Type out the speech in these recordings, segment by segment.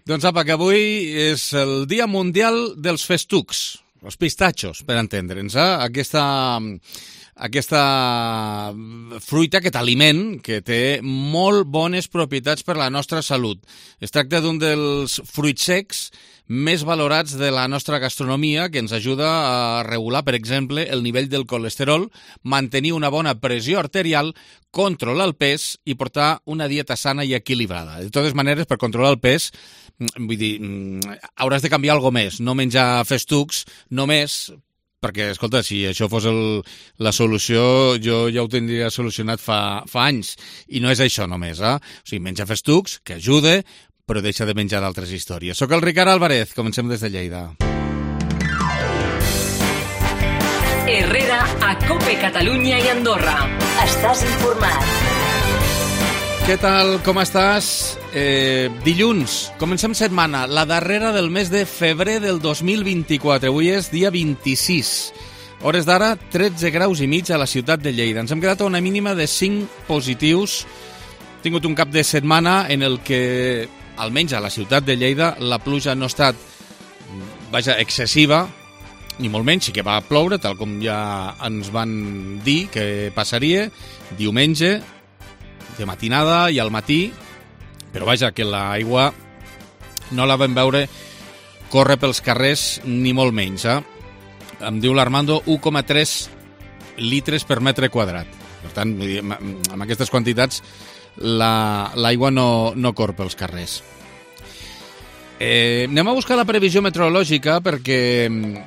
Doncs apa, que avui és el Dia Mundial dels Festucs, els pistatxos, per entendre'ns, aquesta fruita, aquest aliment que té molt bones propietats per a la nostra salut. Es tracta d'un dels fruits secs més valorats de la nostra gastronomia, que ens ajuda a regular, per exemple, el nivell del colesterol, mantenir una bona pressió arterial, controlar el pes i portar una dieta sana i equilibrada. De totes maneres, per controlar el pes, vull dir, hauràs de canviar alguna més, no menjar festucs només, perquè, escolta, si això fos la solució, jo ja ho tindria solucionat fa anys, i no és això només, O sigui, menja festucs, que ajude, però deixa de menjar d'altres històries. Soc el Ricard Álvarez, comencem des de Lleida. Herrera, a COPE Catalunya i Andorra. Estàs informat. Què tal, com estàs? Dilluns, comencem setmana, la darrera del mes de febrer del 2024. Avui és dia 26. Hores d'ara, 13 graus i mig a la ciutat de Lleida. Ens hem quedat a una mínima de 5 positius. Hem tingut un cap de setmana en el que, almenys a la ciutat de Lleida, la pluja no ha estat, excessiva, ni molt menys, sí que va ploure, tal com ja ens van dir que passaria, diumenge, de matinada i al matí, però que l'aigua no la vam veure córrer pels carrers ni molt menys. Em diu l'Armando 1,3 litres per metre quadrat. Per tant, amb aquestes quantitats l'aigua no corre pels carrers. Anem a buscar la previsió meteorològica perquè,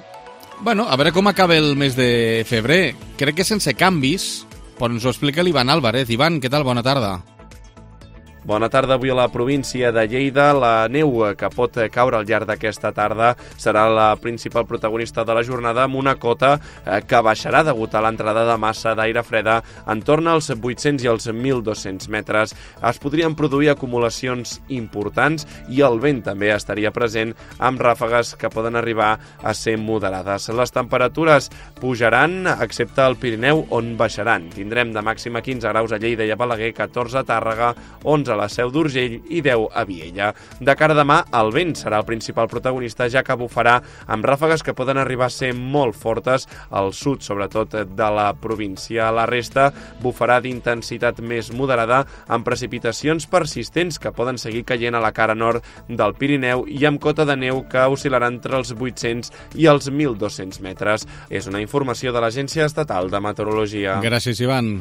a veure com acaba el mes de febrer. Crec que sense canvis, però ens ho explica l'Ivan Álvarez. Ivan, què tal? Bona tarda. Bona tarda. Avui a la província de Lleida. La neu que pot caure al llarg d'aquesta tarda serà la principal protagonista de la jornada, amb una cota que baixarà degut a l'entrada de massa d'aire freda entorn als 800 i els 1.200 metres. Es podrien produir acumulacions importants i el vent també estaria present, amb ràfegues que poden arribar a ser moderades. Les temperatures pujaran, excepte al Pirineu, on baixaran. Tindrem de màxima 15 graus a Lleida i a Balaguer, 14 a Tàrrega, 11 a la Seu d'Urgell i 10 a Viella. De cara a demà, el vent serà el principal protagonista, ja que bufarà amb ràfegues que poden arribar a ser molt fortes al sud, sobretot de la província. A la resta bufarà d'intensitat més moderada, amb precipitacions persistents que poden seguir caient a la cara nord del Pirineu i amb cota de neu que oscil·larà entre els 800 i els 1.200 metres. És una informació de l'Agència Estatal de Meteorologia. Gràcies, Ivan.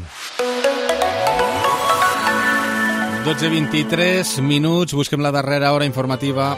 12:23 minuts, busquem la darrera hora informativa.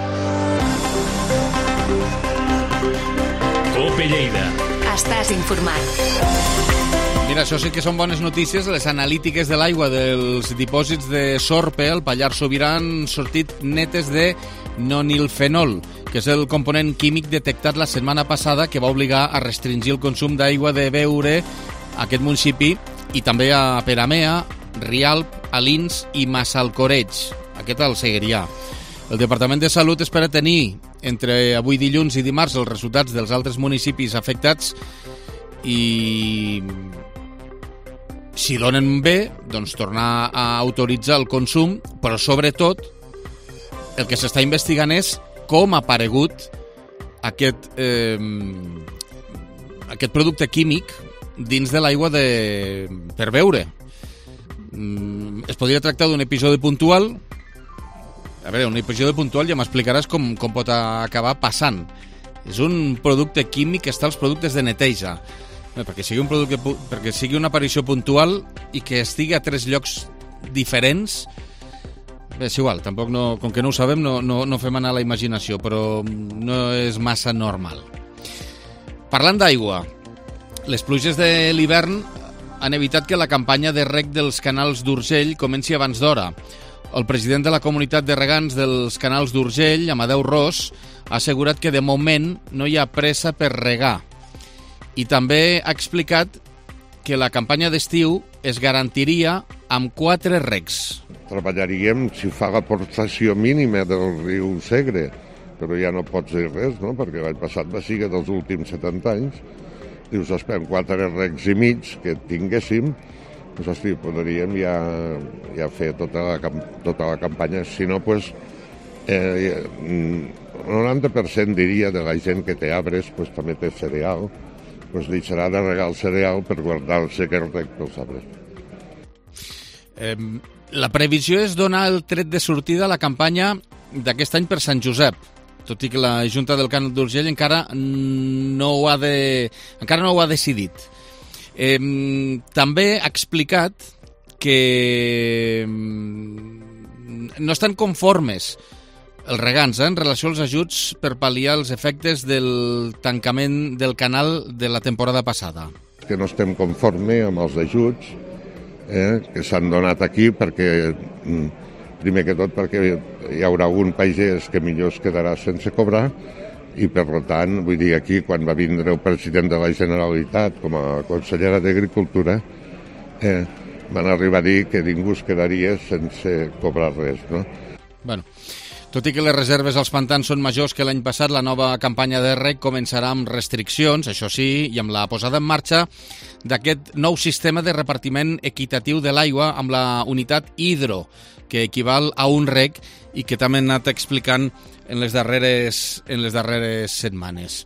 COPE Lleida. Estàs informat. Mira, això sí que són bones notícies. Les analítiques de l'aigua dels dipòsits de Sorpe, al Pallars Sobirà, han sortit netes de nonilfenol, que és el component químic detectat la setmana passada que va obligar a restringir el consum d'aigua de beure a aquest municipi i també a Peramea, Rialp, Alins i Massalcoreig, aquest al Segrià. El Departament de Salut espera tenir entre avui dilluns i dimarts els resultats dels altres municipis afectats i, si donen bé, doncs tornar a autoritzar el consum, però sobretot el que s'està investigant és com ha aparegut aquest producte químic dins de l'aigua per beure. Es podria tractar d'un episodi puntual. A veure, un episodi puntual ja m'explicaràs com pot acabar passant. És un producte químic que està als productes de neteja. Perquè sigui una aparició puntual i que estigui a 3 llocs diferents, és igual, tampoc com que no ho sabem no fem anar a la imaginació, però no és massa normal. Parlant d'aigua, les pluges de l'hivern han evitat que la campanya de reg dels canals d'Urgell comenci abans d'hora. El president de la comunitat de regants dels canals d'Urgell, Amadeu Ros, ha assegurat que de moment no hi ha pressa per regar. I també ha explicat que la campanya d'estiu es garantiria amb 4 regs. Treballaríem si fa l'aportació mínima del riu Segre, però ja no pot ser res, no? Perquè l'any passat va ser dels últims 70 anys. Dius, esperem 4 regs i mig que tinguéssim, doncs, podríem ja fer tota la campanya. Si no, doncs, el 90% diria de la gent que té arbres pues, també té cereal, pues, deixarà de regar el cereal per guardar-se aquest rec pels arbres. La previsió és donar el tret de sortida a la campanya d'aquest any per Sant Josep, tot i que la Junta del Cànon d'Urgell encara no ho ha decidit. També ha explicat que no estan conformes els regants en relació als ajuts per pal·liar els efectes del tancament del canal de la temporada passada. Que no estem conformes amb els ajuts que s'han donat aquí perquè, primer que tot, perquè hi haurà algun pagès que millor es quedarà sense cobrar i, per tant, vull dir, aquí, quan va vindre el president de la Generalitat com a consellera d'Agricultura, van arribar a dir que ningú es quedaria sense cobrar res, no? Bueno, tot i que les reserves als pantans són majors que l'any passat, la nova campanya de reg començarà amb restriccions, això sí, i amb la posada en marxa d'aquest nou sistema de repartiment equitatiu de l'aigua amb la unitat hidro, que equival a un reg i que també han anat explicant en les darreres setmanes.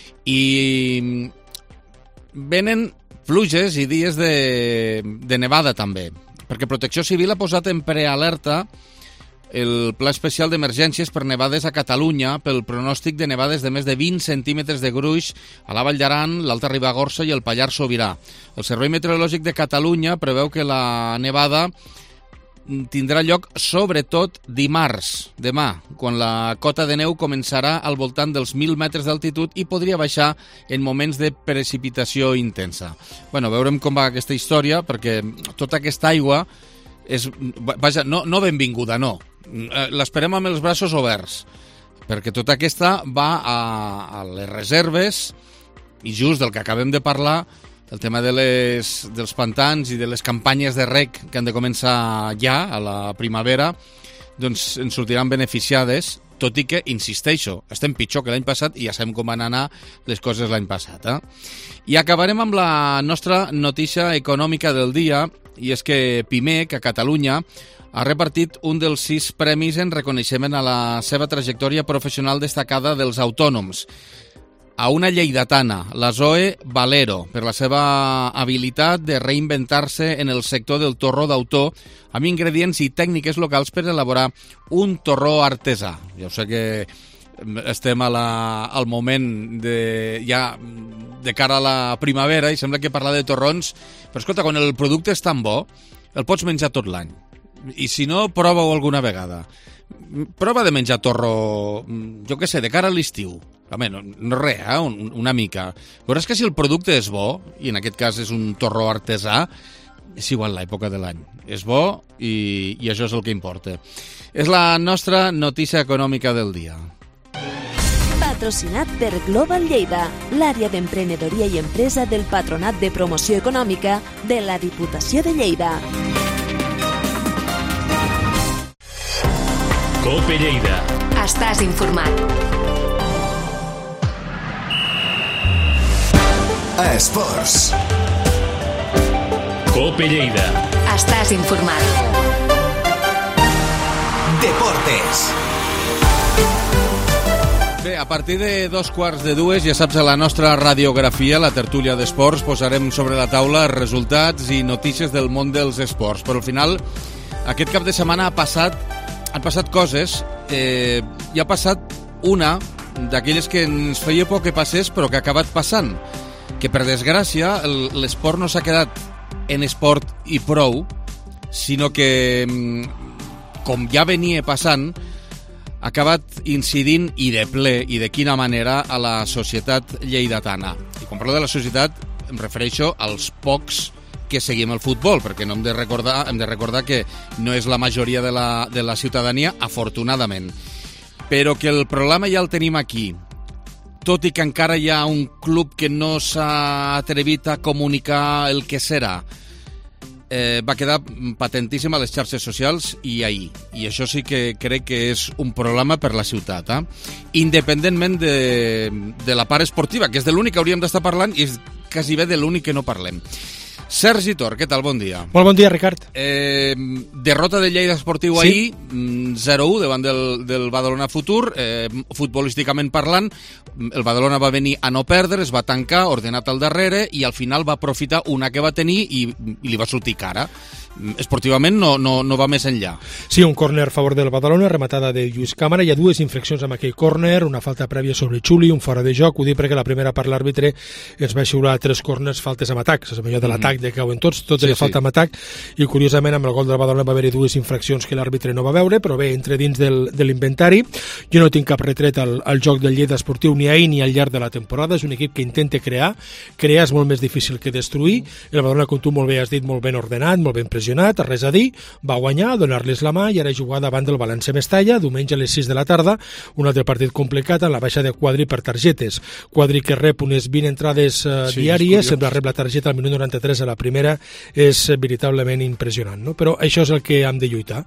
I venen pluges i dies de nevada també, perquè Protecció Civil ha posat en prealerta el Pla Especial d'Emergències per nevades a Catalunya pel pronòstic de nevades de més de 20 centímetres de gruix a la Vall d'Aran, l'Alta Ribagorça i el Pallars Sobirà. El Servei Meteorològic de Catalunya preveu que la nevada tindrà lloc sobretot dimarts, demà, quan la cota de neu començarà al voltant dels 1.000 metres d'altitud i podria baixar en moments de precipitació intensa. Bueno, veurem com va aquesta història, perquè tota aquesta aigua és, vaja, no benvinguda, no. L'esperem amb els braços oberts, perquè tota aquesta va a les reserves i just del que acabem de parlar, el tema dels pantans i de les campanyes de reg que han de començar ja, a la primavera, doncs ens sortiran beneficiades, tot i que, insisteixo, estem pitjor que l'any passat i ja sabem com van anar les coses l'any passat. I acabarem amb la nostra notícia econòmica del dia, i és que Pimec, a Catalunya, ha repartit un dels 6 premis en reconeixement a la seva trajectòria professional destacada dels autònoms. A una lleidatana, la Zoe Valero, per la seva habilitat de reinventar-se en el sector del torró d'autor amb ingredients i tècniques locals per elaborar un torró artesà. Ja sé que estem al moment ja de cara a la primavera i sembla que parlar de torrons, però escolta, quan el producte és tan bo, el pots menjar tot l'any. I si no, prova-ho alguna vegada. Prova de menjar torró, jo què sé, de cara a l'estiu. Home, no res, una mica. Veuràs que si el producte és bo, i en aquest cas és un torró artesà, és igual l'època de l'any. És bo i això és el que importa. És la nostra notícia econòmica del dia. Patrocinat per Global Lleida, l'àrea d'emprenedoria i empresa del Patronat de Promoció Econòmica de la Diputació de Lleida. Cope Lleida. Estàs informat. Esports. Cope Lleida. Estàs informat. Deportes. Bé, a partir de 2:15, ja saps, a la nostra radiografia, la tertúlia d'esports, posarem sobre la taula resultats i notícies del món dels esports. Però al final, aquest cap de setmana han passat coses, i ha passat una d'aquelles que ens feia por que passés, però que ha acabat passant. Que, per desgràcia, l'esport no s'ha quedat en esport i prou, sinó que, com ja venia passant, ha acabat incidint i de ple, i de quina manera, a la societat lleidatana. I quan parlo de la societat em refereixo als pocs que seguim el futbol, perquè hem de recordar que no és la majoria de la ciutadania, afortunadament. Però que el problema ja el tenim aquí. Tot i que encara hi ha un club que no s'ha atrevit a comunicar el que serà, va quedar patentíssim a les xarxes socials i ahir. I això sí que crec que és un problema per la ciutat, independentment de la part esportiva, que és de l'únic que hauríem d'estar parlant i és quasi bé de l'únic que no parlem. Sergi Tor, què tal? Bon dia. Molt bon dia, Ricard. Derrota de Lleida Esportiu ahir, 0-1 davant del Badalona Futur. Futbolísticament parlant, el Badalona va venir a no perdre, es va tancar, ordenat al darrere, i al final va aprofitar una que va tenir i li va sortir cara. Esportivament no va més enllà. Sí, un córner a favor del Badalona, rematada de Lluís Càmara. Hi ha dues infraccions amb aquell córner, una falta prèvia sobre Xuli, un fora de joc. Ho dic perquè la primera part l'àrbitre ens va xiular 3 córners, faltes amb atac. És millor de l'atac de cauen tots era falta amb atac, i curiosament amb el gol del Badalona va haver-hi 2 infraccions que l'àrbitre no va veure, però bé, entre dins de l'inventari. Jo no tinc cap retret al joc del Lleida Esportiu ni ahir ni al llarg de la temporada. És un equip que intenta crear és molt més difícil que destruir. El Badalona, com tu molt bé has dit, molt ben ordenat, molt ben pressionat, res a dir, va guanyar, donar-les la mà i ara jugar davant del València Mestalla, diumenge a les 6 de la tarda, un altre partit complicat en la baixa de Quadri per targetes. Quadri, que rep unes 20 entrades diàries, sempre rep la targeta al minut 93 a la primera, és veritablement impressionant, no? Però això és el que hem de lluitar.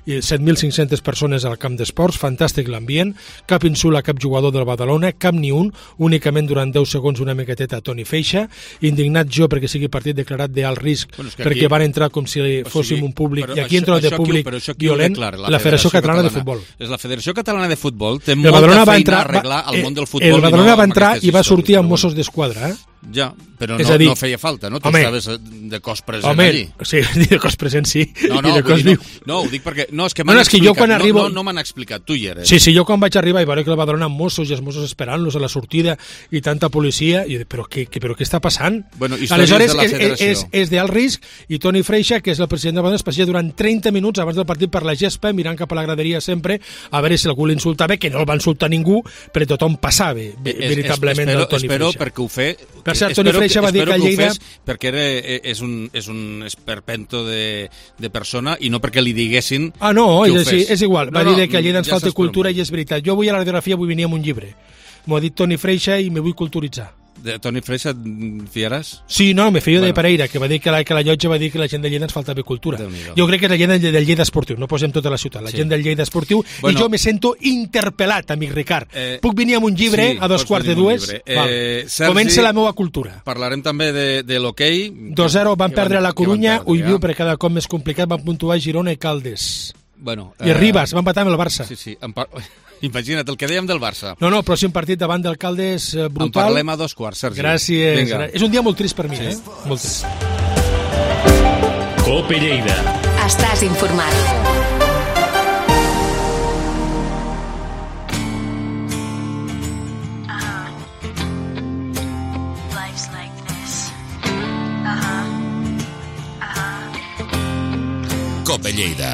7.500 persones al camp d'esports, fantàstic l'ambient, cap insult a cap jugador del Badalona, cap ni un, únicament durant 10 segons una miqueteta a Toni Feixa, indignat jo perquè sigui partit declarat d'alt risc, perquè van entrar com si fóssim un públic, i aquí entra de públic violent, la Federació Catalana de Futbol. És la Federació Catalana de Futbol, té molta feina a arreglar al món del futbol. El Badalona va entrar i va sortir amb Mossos d'Esquadra, Ja, però no feia falta, no? Tu estaves de cos present allí. Sí, de cos present sí. No, ho dic perquè... No, és que m'han explicat, no m'han explicat, tu hi eres. Sí, jo quan vaig arribar i veure que el Badalona amb Mossos i els Mossos esperant-los a la sortida i tanta policia, i però què està passant? Aleshores, és d'alt risc, i Toni Freixa, que és el president del Badalona, es passeja durant 30 minuts abans del partit per la gespa, mirant cap a la graderia sempre, a veure si algú l'insultava, que no el va insultar ningú, però tothom passava veritablement del Toni Freixa. Espero perquè ho fe... Per cert, Toni Freixa va dir que a Lleida... perquè és un esperpento de persona i no perquè li diguessin és igual. Va dir que a Lleida ens falta cultura i és veritat. Jo vull a la radiografia, vull venir amb un llibre. M'ho ha dit Toni Freixa i me vull culturitzar. De Toni Freixa et fiaràs? Sí, no, me fio de Pereira, que va dir que la llotja va dir que la gent de Lleida ens faltava cultura. Jo crec que és la gent del Lleida Esportiu, no posem tota la ciutat, la gent del Lleida Esportiu, i jo me sento interpel·lat, amic Ricard. Puc venir amb un llibre a 2:45? Comença la meva cultura. Parlarem també de l'hoquei. 2-0 van perdre a la Corunya, Ullviu, per cada cop més complicat, van puntuar Girona i Caldes. I Ribas, van empatar amb el Barça. Sí. Imagina't el que dèiem del Barça. No, pròxim partit davant del Caldes brutal. En parlem a 2:15, Sergi. Gràcies. Vinga. És un dia molt trist per mi, Molt trist. Cope Lleida. Estàs informat. Cope Lleida.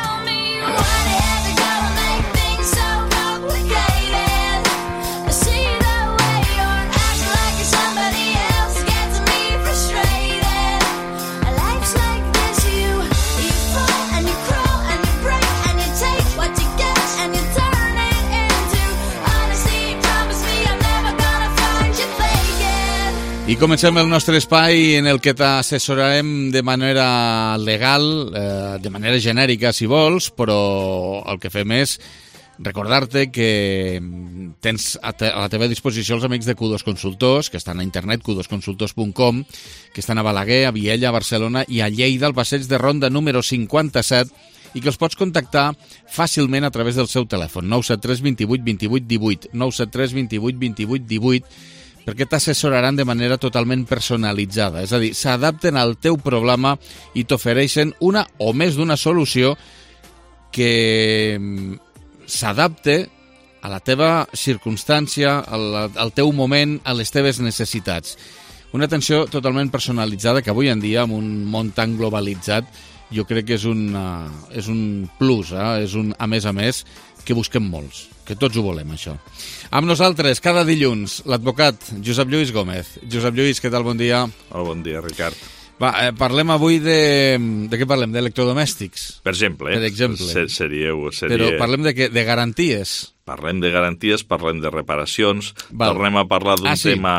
I comencem el nostre espai en el que t'assessorarem de manera legal, de manera genèrica, si vols, però el que fem és recordar-te que tens a la teva disposició els amics de Q2 Consultors, que estan a internet, q2consultors.com, que estan a Balaguer, a Viella, a Barcelona i a Lleida, al passeig de Ronda número 57, i que els pots contactar fàcilment a través del seu telèfon, 973 28 28 18, 973 28 28 18, perquè t'assessoraran de manera totalment personalitzada. És a dir, s'adapten al teu problema i t'ofereixen una o més d'una solució que s'adapte a la teva circumstància, al teu moment, a les teves necessitats. Una atenció totalment personalitzada que avui en dia, en un món tan globalitzat, jo crec que és un plus, és un a més, que busquem molts, que tots ho volem, això. Amb nosaltres, cada dilluns, l'advocat Josep Lluís Gómez. Josep Lluís, què tal? Bon dia. Hola, bon dia, Ricard. Va, parlem avui de què parlem? D'electrodomèstics? Per exemple. Per exemple. Seríeu. Però parlem de garanties. Parlem de garanties, parlem de reparacions, tornem a parlar d'un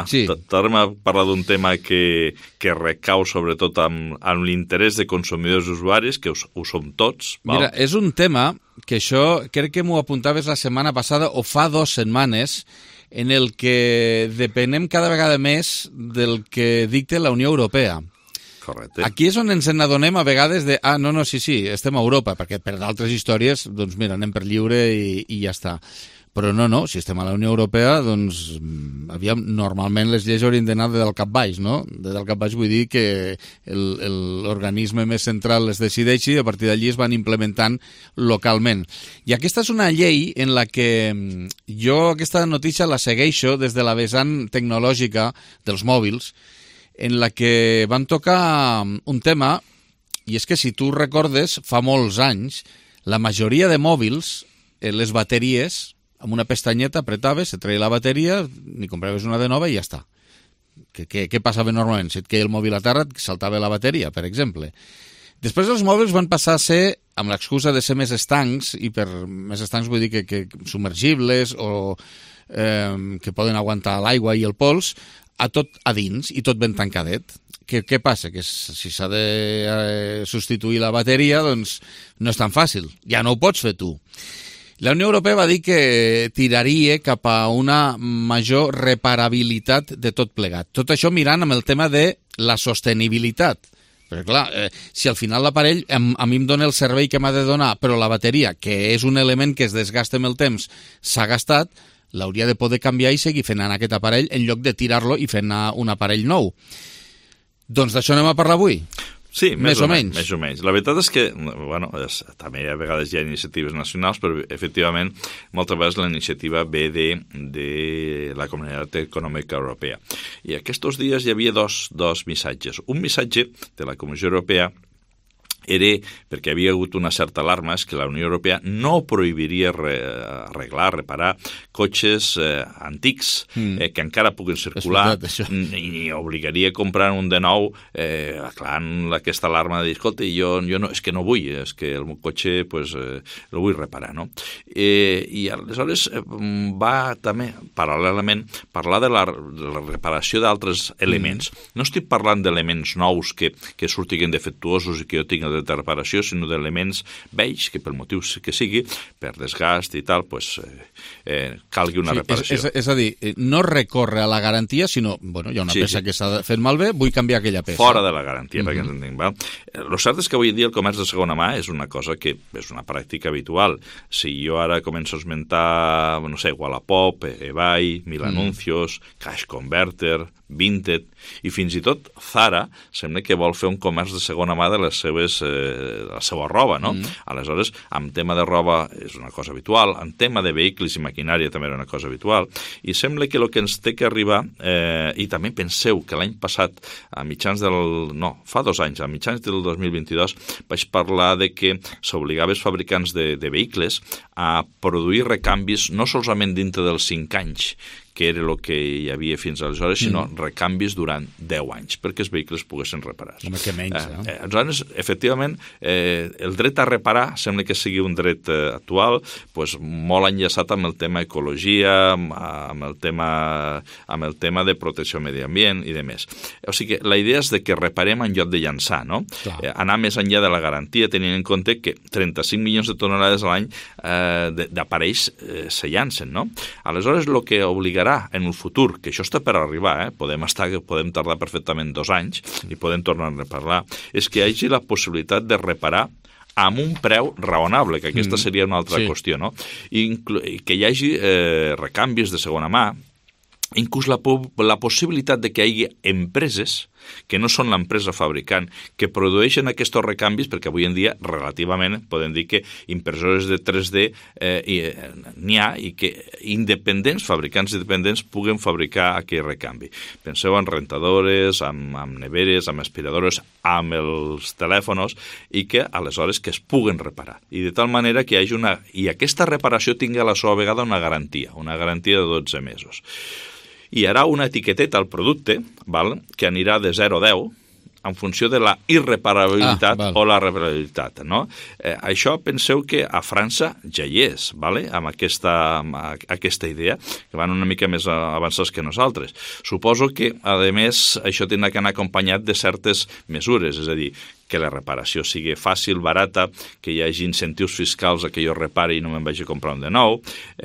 tema que recau sobretot amb l'interès de consumidors i usuaris, que ho som tots. Mira, és un tema que això crec que m'ho apuntaves la setmana passada o fa 2 setmanes, en el que depenem cada vegada més del que dicta la Unió Europea. Correcte. Aquí és on ens n'adonem a vegades de, sí, estem a Europa, perquè per d'altres històries, doncs mira, anem per lliure i ja està. Però no, si estem a la Unió Europea, doncs, normalment les lleis haurien d'anar de del cap baix, no? De del cap baix vull dir que l'organisme més central les decideixi i a partir d'allí es van implementant localment. I aquesta és una llei en la que jo aquesta notícia la segueixo des de la vessant tecnològica dels mòbils, en la que van tocar un tema, i és que si tu recordes, fa molts anys, la majoria de mòbils, les bateries, amb una pestanyeta apretaves, se treia la bateria, ni compraves una de nova i ja està. Què passava normalment? Si et queia el mòbil a terra, et saltava la bateria, per exemple. Després els mòbils van passar a ser, amb l'excusa de ser més estancs, i per més estancs vull dir que submergibles o que poden aguantar l'aigua i el pols, a tot a dins i tot ben tancadet. Què passa? Que si s'ha de substituir la bateria, doncs no és tan fàcil. Ja no ho pots fer tu. La Unió Europea va dir que tiraria cap a una major reparabilitat de tot plegat. Tot això mirant amb el tema de la sostenibilitat. Perquè clar, si al final l'aparell a mi em dona el servei que m'ha de donar, però la bateria, que és un element que es desgasta amb el temps, s'ha gastat, l'hauria de poder canviar i seguir fent anar aquest aparell en lloc de tirar-lo i fer anar un aparell nou. Doncs d'això anem a parlar avui. Sí, més o menys. Més o menys. La veritat és que, també a vegades hi ha iniciatives nacionals, però efectivament moltes vegades la iniciativa ve de la Comunitat Econòmica Europea. I aquests dies hi havia dos missatges. Un missatge de la Comissió Europea era perquè havia hagut una certa alarma, és que la Unió Europea no prohibiria arreglar, reparar cotxes antics que encara puguen circular i obligaria a comprar un de nou, clar, aquesta alarma de dir, escolta, jo no, és que no vull, és que el meu cotxe pues, el vull reparar, no? I aleshores va també, paral·lelament, parlar de la reparació d'altres elements. No estic parlant d'elements nous que surtin defectuosos i que jo tinc de reparació, sinó d'elements vells que pel motiu que sigui, per desgast i tal, pues, calgui una reparació. És a dir, no recorre a la garantia, sinó, hi ha una peça que s'ha fet malbé, vull canviar aquella peça. Fora de la garantia, perquè ens entenc, val? El cert és que avui en dia el comerç de segona mà és una cosa que és una pràctica habitual. Si jo ara començo a esmentar, no sé, Wallapop, eBay, Mil Anuncios, Cash Converter, Vinted, i fins i tot Zara sembla que vol fer un comerç de segona mà de la seva roba, no? Aleshores, en tema de roba és una cosa habitual, en tema de vehicles i maquinària també era una cosa habitual, i sembla que el que ens té que arribar, i també penseu que l'any passat, a mitjans fa 2 anys, a mitjans del 2022, vaig parlar de que s'obligava els fabricants de vehicles a produir recanvis no solament dintre dels 5 anys, que era el que hi havia fins aleshores, sinó recanvis durant 10 anys, perquè els vehicles poguessin reparar. Home, que menys, no? Aleshores, efectivament, el dret a reparar sembla que sigui un dret actual pues, molt enllaçat amb el tema ecologia, amb el tema de protecció del medi ambient i de més. O sigui que la idea és de que reparem en lloc de llançar, no? Anar més enllà de la garantia, tenint en compte que 35 milions de tonelades a l'any d'aparells se llancen, no? Aleshores, el que obliga en el futur, que això està per arribar, podem tardar perfectament 2 anys i podem tornar a reparar, és que hi hagi la possibilitat de reparar amb un preu raonable, que aquesta seria una altra qüestió, no? I que hi hagi recanvis de segona mà, inclús la possibilitat de que hi hagi empreses que no són l'empresa fabricant, que produeixen aquests recanvis, perquè avui en dia, relativament, podem dir que impressores de 3D n'hi ha i que fabricants independents puguen fabricar aquell recanvi. Penseu en rentadores, amb neveres, amb aspiradores, amb els telèfons, i que, aleshores, que es puguen reparar. I de tal manera que hi hagi i aquesta reparació tingui a la seva vegada una garantia de 12 mesos. Hi haurà una etiqueteta al producte, que anirà de 0 a 10, en funció de la irreparabilitat o la reparabilitat, no? Això penseu que a França ja hi és, amb aquesta idea, que van una mica més avançats que nosaltres. Suposo que, a més, això tindrà que anar acompanyat de certes mesures, és a dir, que la reparació sigui fàcil, barata, que hi hagi incentius fiscals a que jo repari i no me'n vagi a comprar un de nou.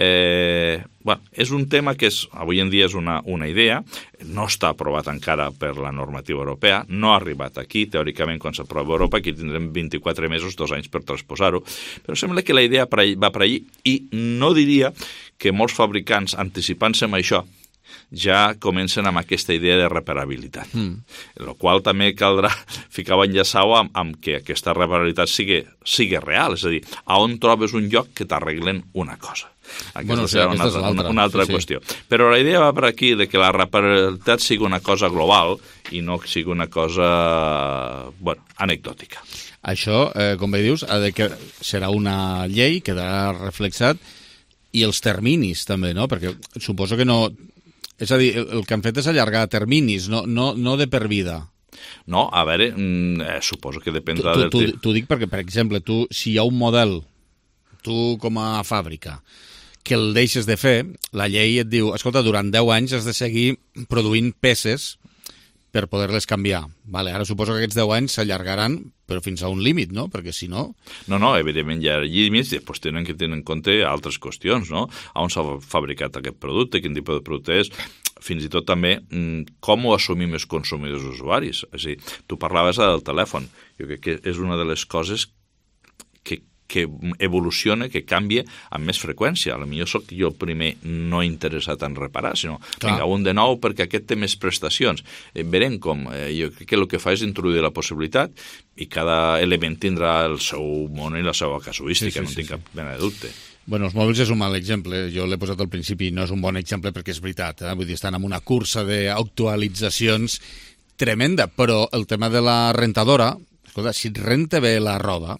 És un tema que avui en dia és una idea, no està aprovat encara per la normativa europea, no ha arribat aquí, teòricament quan s'aprova a Europa, aquí tindrem 24 mesos, 2 anys per transposar-ho, però sembla que la idea va per allí i no diria que molts fabricants, anticipant-se amb això, ja comencen amb aquesta idea de reparabilitat. El qual també caldrà ficar enllaçau amb que aquesta reparabilitat sigui real, és a dir, a on trobes un lloc que t'arreglen una cosa. Aquesta serà una altra qüestió. Però la idea va per aquí de que la reparabilitat sigui una cosa global i no sigui una cosa anecdòtica. Això, com bé dius, serà una llei, quedarà reflexat, i els terminis també, no? Perquè suposo que no... És a dir, el que han fet és allargar terminis, no de per vida. No, a veure, suposo que dependrà del... T'ho dic perquè, per exemple, si hi ha un model, tu com a fàbrica, que el deixes de fer, la llei et diu, escolta, durant 10 anys has de seguir produint peces per poder-les canviar. Vale, ara suposo que aquests 10 anys s'allargaran, però fins a un límit, no? Perquè si no... No, evidentment hi ha límits i després tenen que tenir en compte altres qüestions, no? On s'ha fabricat aquest producte, quin tipus de producte és, fins i tot també com ho assumim els consumidors usuaris. És a dir, tu parlaves del telèfon. Jo crec que és una de les coses que evoluciona, que canvia amb més freqüència. Potser soc jo primer no interessat en reparar, sinó vinga, un de nou perquè aquest té més prestacions. Verem com. Jo crec que el que fa és introduir la possibilitat i cada element tindrà el seu món i la seva casuística, no tinc cap mena de dubte. Bueno, els mòbils és un mal exemple. Jo l'he posat al principi, no és un bon exemple perquè és veritat. Vull dir, estan en una cursa d'actualitzacions tremenda, però el tema de la rentadora, escolta, si et renta bé la roba...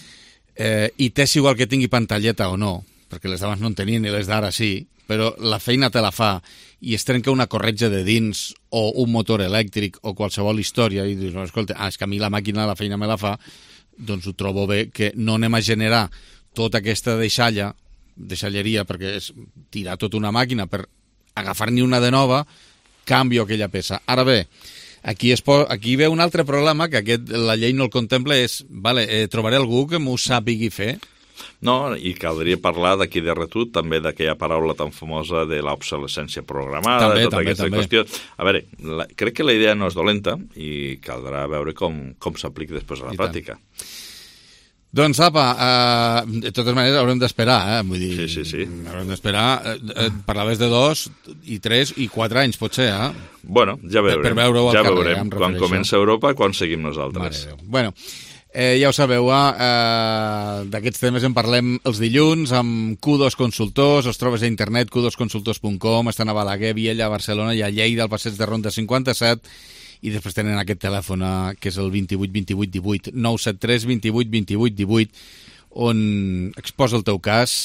i t'és igual que tingui pantalleta o no, perquè les d'abans no en tenien i les d'ara sí, però la feina te la fa i es trenca una corretja de dins o un motor elèctric o qualsevol història i dius, no, escolta, és que a mi la màquina la feina me la fa, doncs ho trobo bé que no anem a generar tota aquesta deixalleria perquè és tirar tota una màquina per agafar-n'hi una de nova, canvio aquella peça. Ara bé, aquí ve un altre problema que la llei no el contempla, és, trobaré algú que m'ho sàpigui fer? No, i caldria parlar d'aquí de retut també d'aquella paraula tan famosa de l'obsolescència programada, tota aquesta qüestió. A veure, crec que la idea no és dolenta i caldrà veure com s'aplica després a la pràctica. Doncs, apa, de totes maneres haurem d'esperar, vull dir... Sí. Haurem d'esperar. Parlaves de 2 i 3 i 4 anys, potser, Bueno, ja veurem. Per veure-ho al carrer, veurem quan comença Europa, quan seguim nosaltres. Bueno, ja ho sabeu, d'aquests temes en parlem els dilluns amb Q2 Consultors, us trobes a internet, q2consultors.com, estan a Balaguer, Viella, a Barcelona i a Lleida, al passeig de Ronda 57, i després tenen aquest telèfon que és el 28 28 18 973 28 28 18 on exposa el teu cas,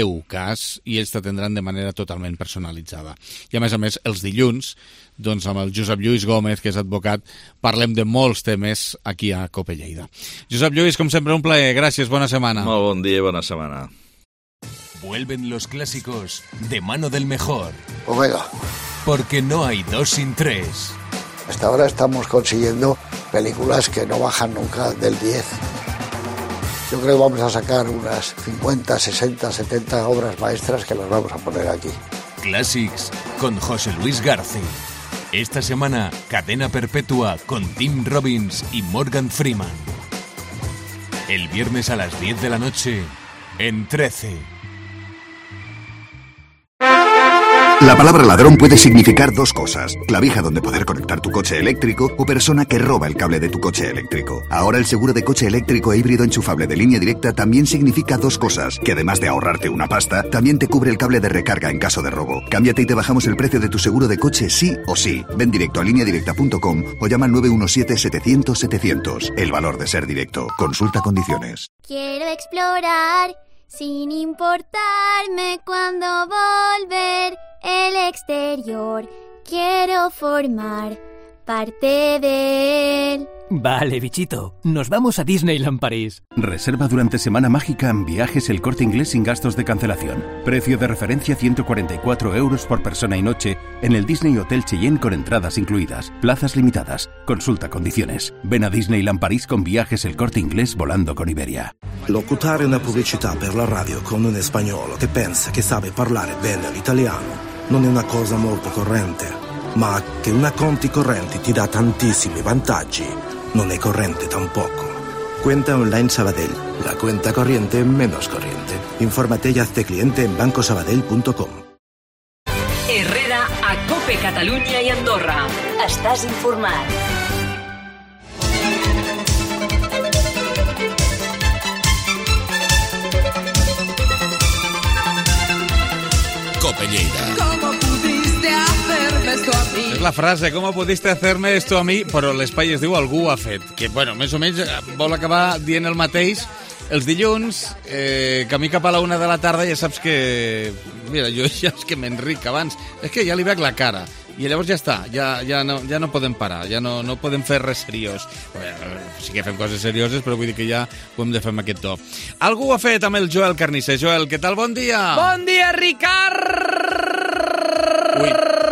i ells t'atendran de manera totalment personalitzada. I a més, els dilluns, doncs amb el Josep Lluís Gómez, que és advocat, parlem de molts temes aquí a Cope Lleida. Josep Lluís, com sempre, un plaer. Gràcies, bona setmana. Molt bon dia i bona setmana. Vuelven los clásicos de mano del mejor. Omega. Porque no hay 2 sin 3. Hasta ahora estamos consiguiendo películas que no bajan nunca del 10. Yo creo que vamos a sacar unas 50, 60, 70 obras maestras que las vamos a poner aquí. Classics con José Luis García. Esta semana, Cadena Perpetua con Tim Robbins y Morgan Freeman. El viernes a las 10 de la noche en 13. La palabra ladrón puede significar 2 cosas: clavija donde poder conectar tu coche eléctrico o persona que roba el cable de tu coche eléctrico. Ahora el seguro de coche eléctrico e híbrido enchufable de Línea Directa también significa 2 cosas, que además de ahorrarte una pasta, también te cubre el cable de recarga en caso de robo. Cámbiate y te bajamos el precio de tu seguro de coche sí o sí. Ven directo a lineadirecta.com o llama al 917-700-700. El valor de ser directo. Consulta condiciones. Quiero explorar sin importarme cuándo volver el exterior. Quiero formar parte de él. Vale, bichito, nos vamos a Disneyland París. Reserva durante Semana Mágica en Viajes El Corte Inglés sin gastos de cancelación. Precio de referencia 144 € por persona y noche en el Disney Hotel Cheyenne con entradas incluidas. Plazas limitadas. Consulta condiciones. Ven a Disneyland París con Viajes El Corte Inglés volando con Iberia. Locutare una pubblicità per la radio con un spagnolo che pensa che sabe parlare bene l'italiano non è una cosa molto corrente, ma che una conti correnti ti dà tantissimi vantaggi non è corrente tampoco. Cuenta online Sabadell, la cuenta corriente menos corriente. Infórmate y hazte cliente en bancosabadell.com. Herrera a Cope Catalunya i Andorra. Estàs informat. Cope Lleida. És la frase, com pudiste hacerme esto a mi, però l'espai es diu algú ho ha fet, que, bueno, més o menys vol acabar dient el mateix. Els dilluns, camí cap a la 1 de la tarda, ja saps que... Mira, jo ja és que m'enric abans. És que ja li veig la cara. I llavors ja està, ja no podem parar, ja no podem fer res seriós. Sí que fem coses serioses, però vull dir que ja ho hem de fer amb aquest to. Algú ho ha fet amb el Joel Carnisser. Joel, què tal? Bon dia! Bon dia, Ricard! Ui.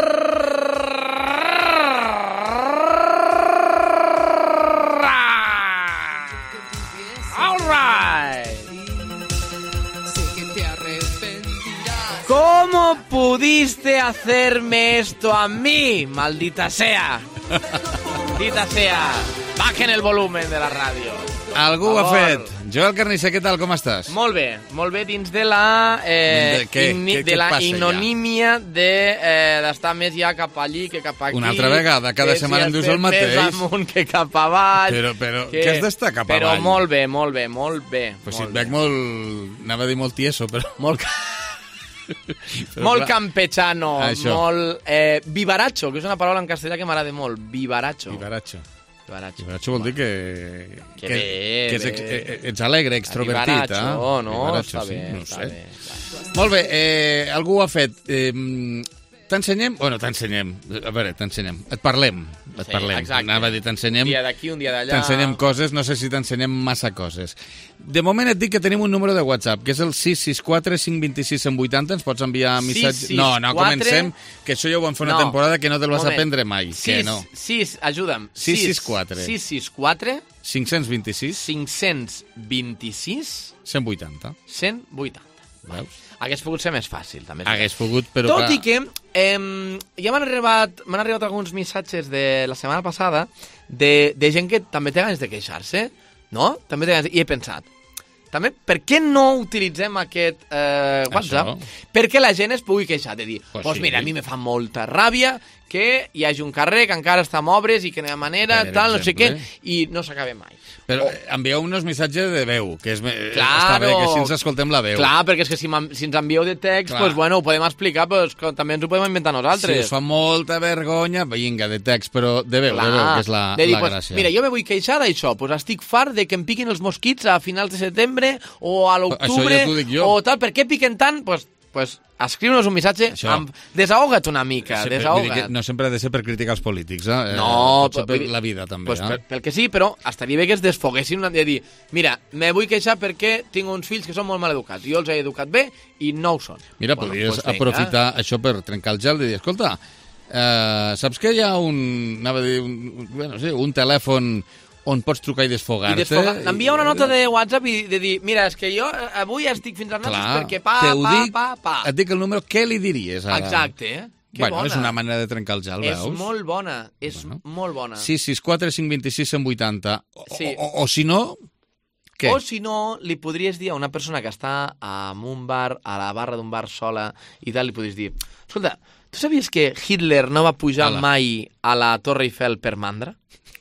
¿Cómo pudiste hacerme esto a mí? Maldita sea. Maldita sea. Bajen el volumen de la ràdio. Algú ho ha fet. Joel Carnisser, què tal? Com estàs? Molt bé dins de la ignomínia d'estar més ja cap allí que cap aquí. Una altra vegada, cada setmana em dius el mateix. Més amunt que cap avall. Però què has d'estar cap avall? Però molt bé. Pues si et veig molt... Anava a dir molt tieso, però... Molt campechano, molt vivaracho, que és una paraula en castellà que m'agrada molt. Vivaracho vol dir que ets alegre, extrovertit. Està bé. Molt bé, algú ho ha fet. T'ensenyem? Bueno, t'ensenyem. A veure, t'ensenyem. Et parlem. Exacte. Anava a dir, t'ensenyem. Un dia d'aquí, un dia d'allà. T'ensenyem coses, no sé si t'ensenyem massa coses. De moment et dic que tenim un número de WhatsApp, que és el 664 526 180. Ens pots enviar missatges... No, comencem, que això ja ho vam fer una temporada que no te'l vas aprendre mai. Que no. Ajuda'm. 664 526 180. Veus? Hagués pogut ser més fàcil, també. Hagués pogut, però tot i que ja m'han arribat alguns missatges de la setmana passada de gent que també té ganes de queixar-se, no? També té ganes i he pensat, també, per què no utilitzem aquest WhatsApp? Perquè la gent es pugui queixar, de dir, pues mira, a mi me fa molta ràbia que hi hagi un carrer que encara està en obres i que no hi ha manera, tal, no sé què, i no s'acaba mai. Però envieu uns missatges de veu, que està bé, que així ens escoltem la veu. Clar, perquè és que si ens envieu de text, pues bueno, ho podem explicar, però també ens ho podem inventar nosaltres. Si us fa molta vergonya, vinga, de text, però de veu, que és la gràcia. Mira, jo me vull queixar d'això, pues estic fart de que em piquin els mosquits a finals de setembre o a l'octubre, o tal, per què piquen tant? Pues escriu-nos un missatge, desahoga't una mica, desahoga't. No sempre ha de ser per criticar els polítics, No, pot ser per la vida, també. Pel que sí, però estaria bé que es desfoguessin de dir, mira, me vull queixar perquè tinc uns fills que són molt mal educats, jo els he educat bé i no ho són. Mira, podries aprofitar això per trencar el gel i dir, escolta, saps que hi ha un telèfon on pots trucar i desfogar-te. Envia una nota de WhatsApp i de dir, mira, és que jo avui estic fins als nassos perquè et dic el número, què li diries ara? Exacte, Bueno, és una manera de trencar el gel, veus? És molt bona, molt bona. 664 526 180. O si no... Què? O si no, li podries dir a una persona que està en un bar, a la barra d'un bar sola i tal, li podries dir, escolta, tu sabies que Hitler no va pujar mai a la Torre Eiffel per mandra?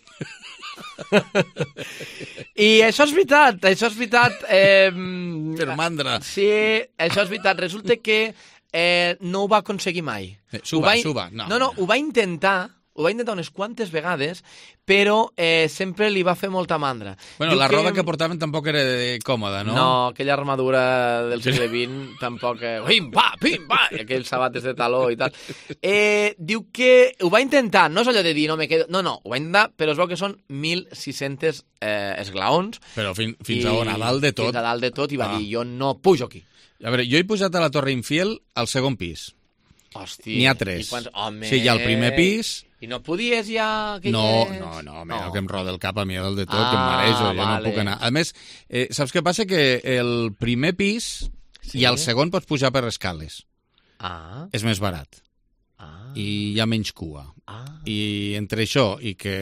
I això és veritat, per mandra. Sí, això és veritat. Resulta que no ho va aconseguir mai. Suba, no. No, ho va intentar, ho va intentar unes quantes vegades, però sempre li va fer molta mandra. Bueno, la roba que portaven tampoc era còmoda, no? No, aquella armadura del segle XX tampoc... Pim-pa, pim-pa! I aquells sabates de taló i tal. Diu que ho va intentar, no és allò de dir no me quedo... No, ho va intentar, però es veu que són 1.600 esglaons. Però fins a on? A dalt de tot? Fins a dalt de tot, i va dir, jo no pujo aquí. A veure, jo he pujat a la Torre Infiel al segon pis. Hòstia. N'hi ha 3. Home... Sí, hi ha el primer pis... I no podies ja... No, que em roda el cap a mi dalt de tot, que em marejo, jo no puc anar. A més, saps què passa? Que el primer pis i el segon pots pujar per escales. És més barat. I hi ha menys cua. I entre això i que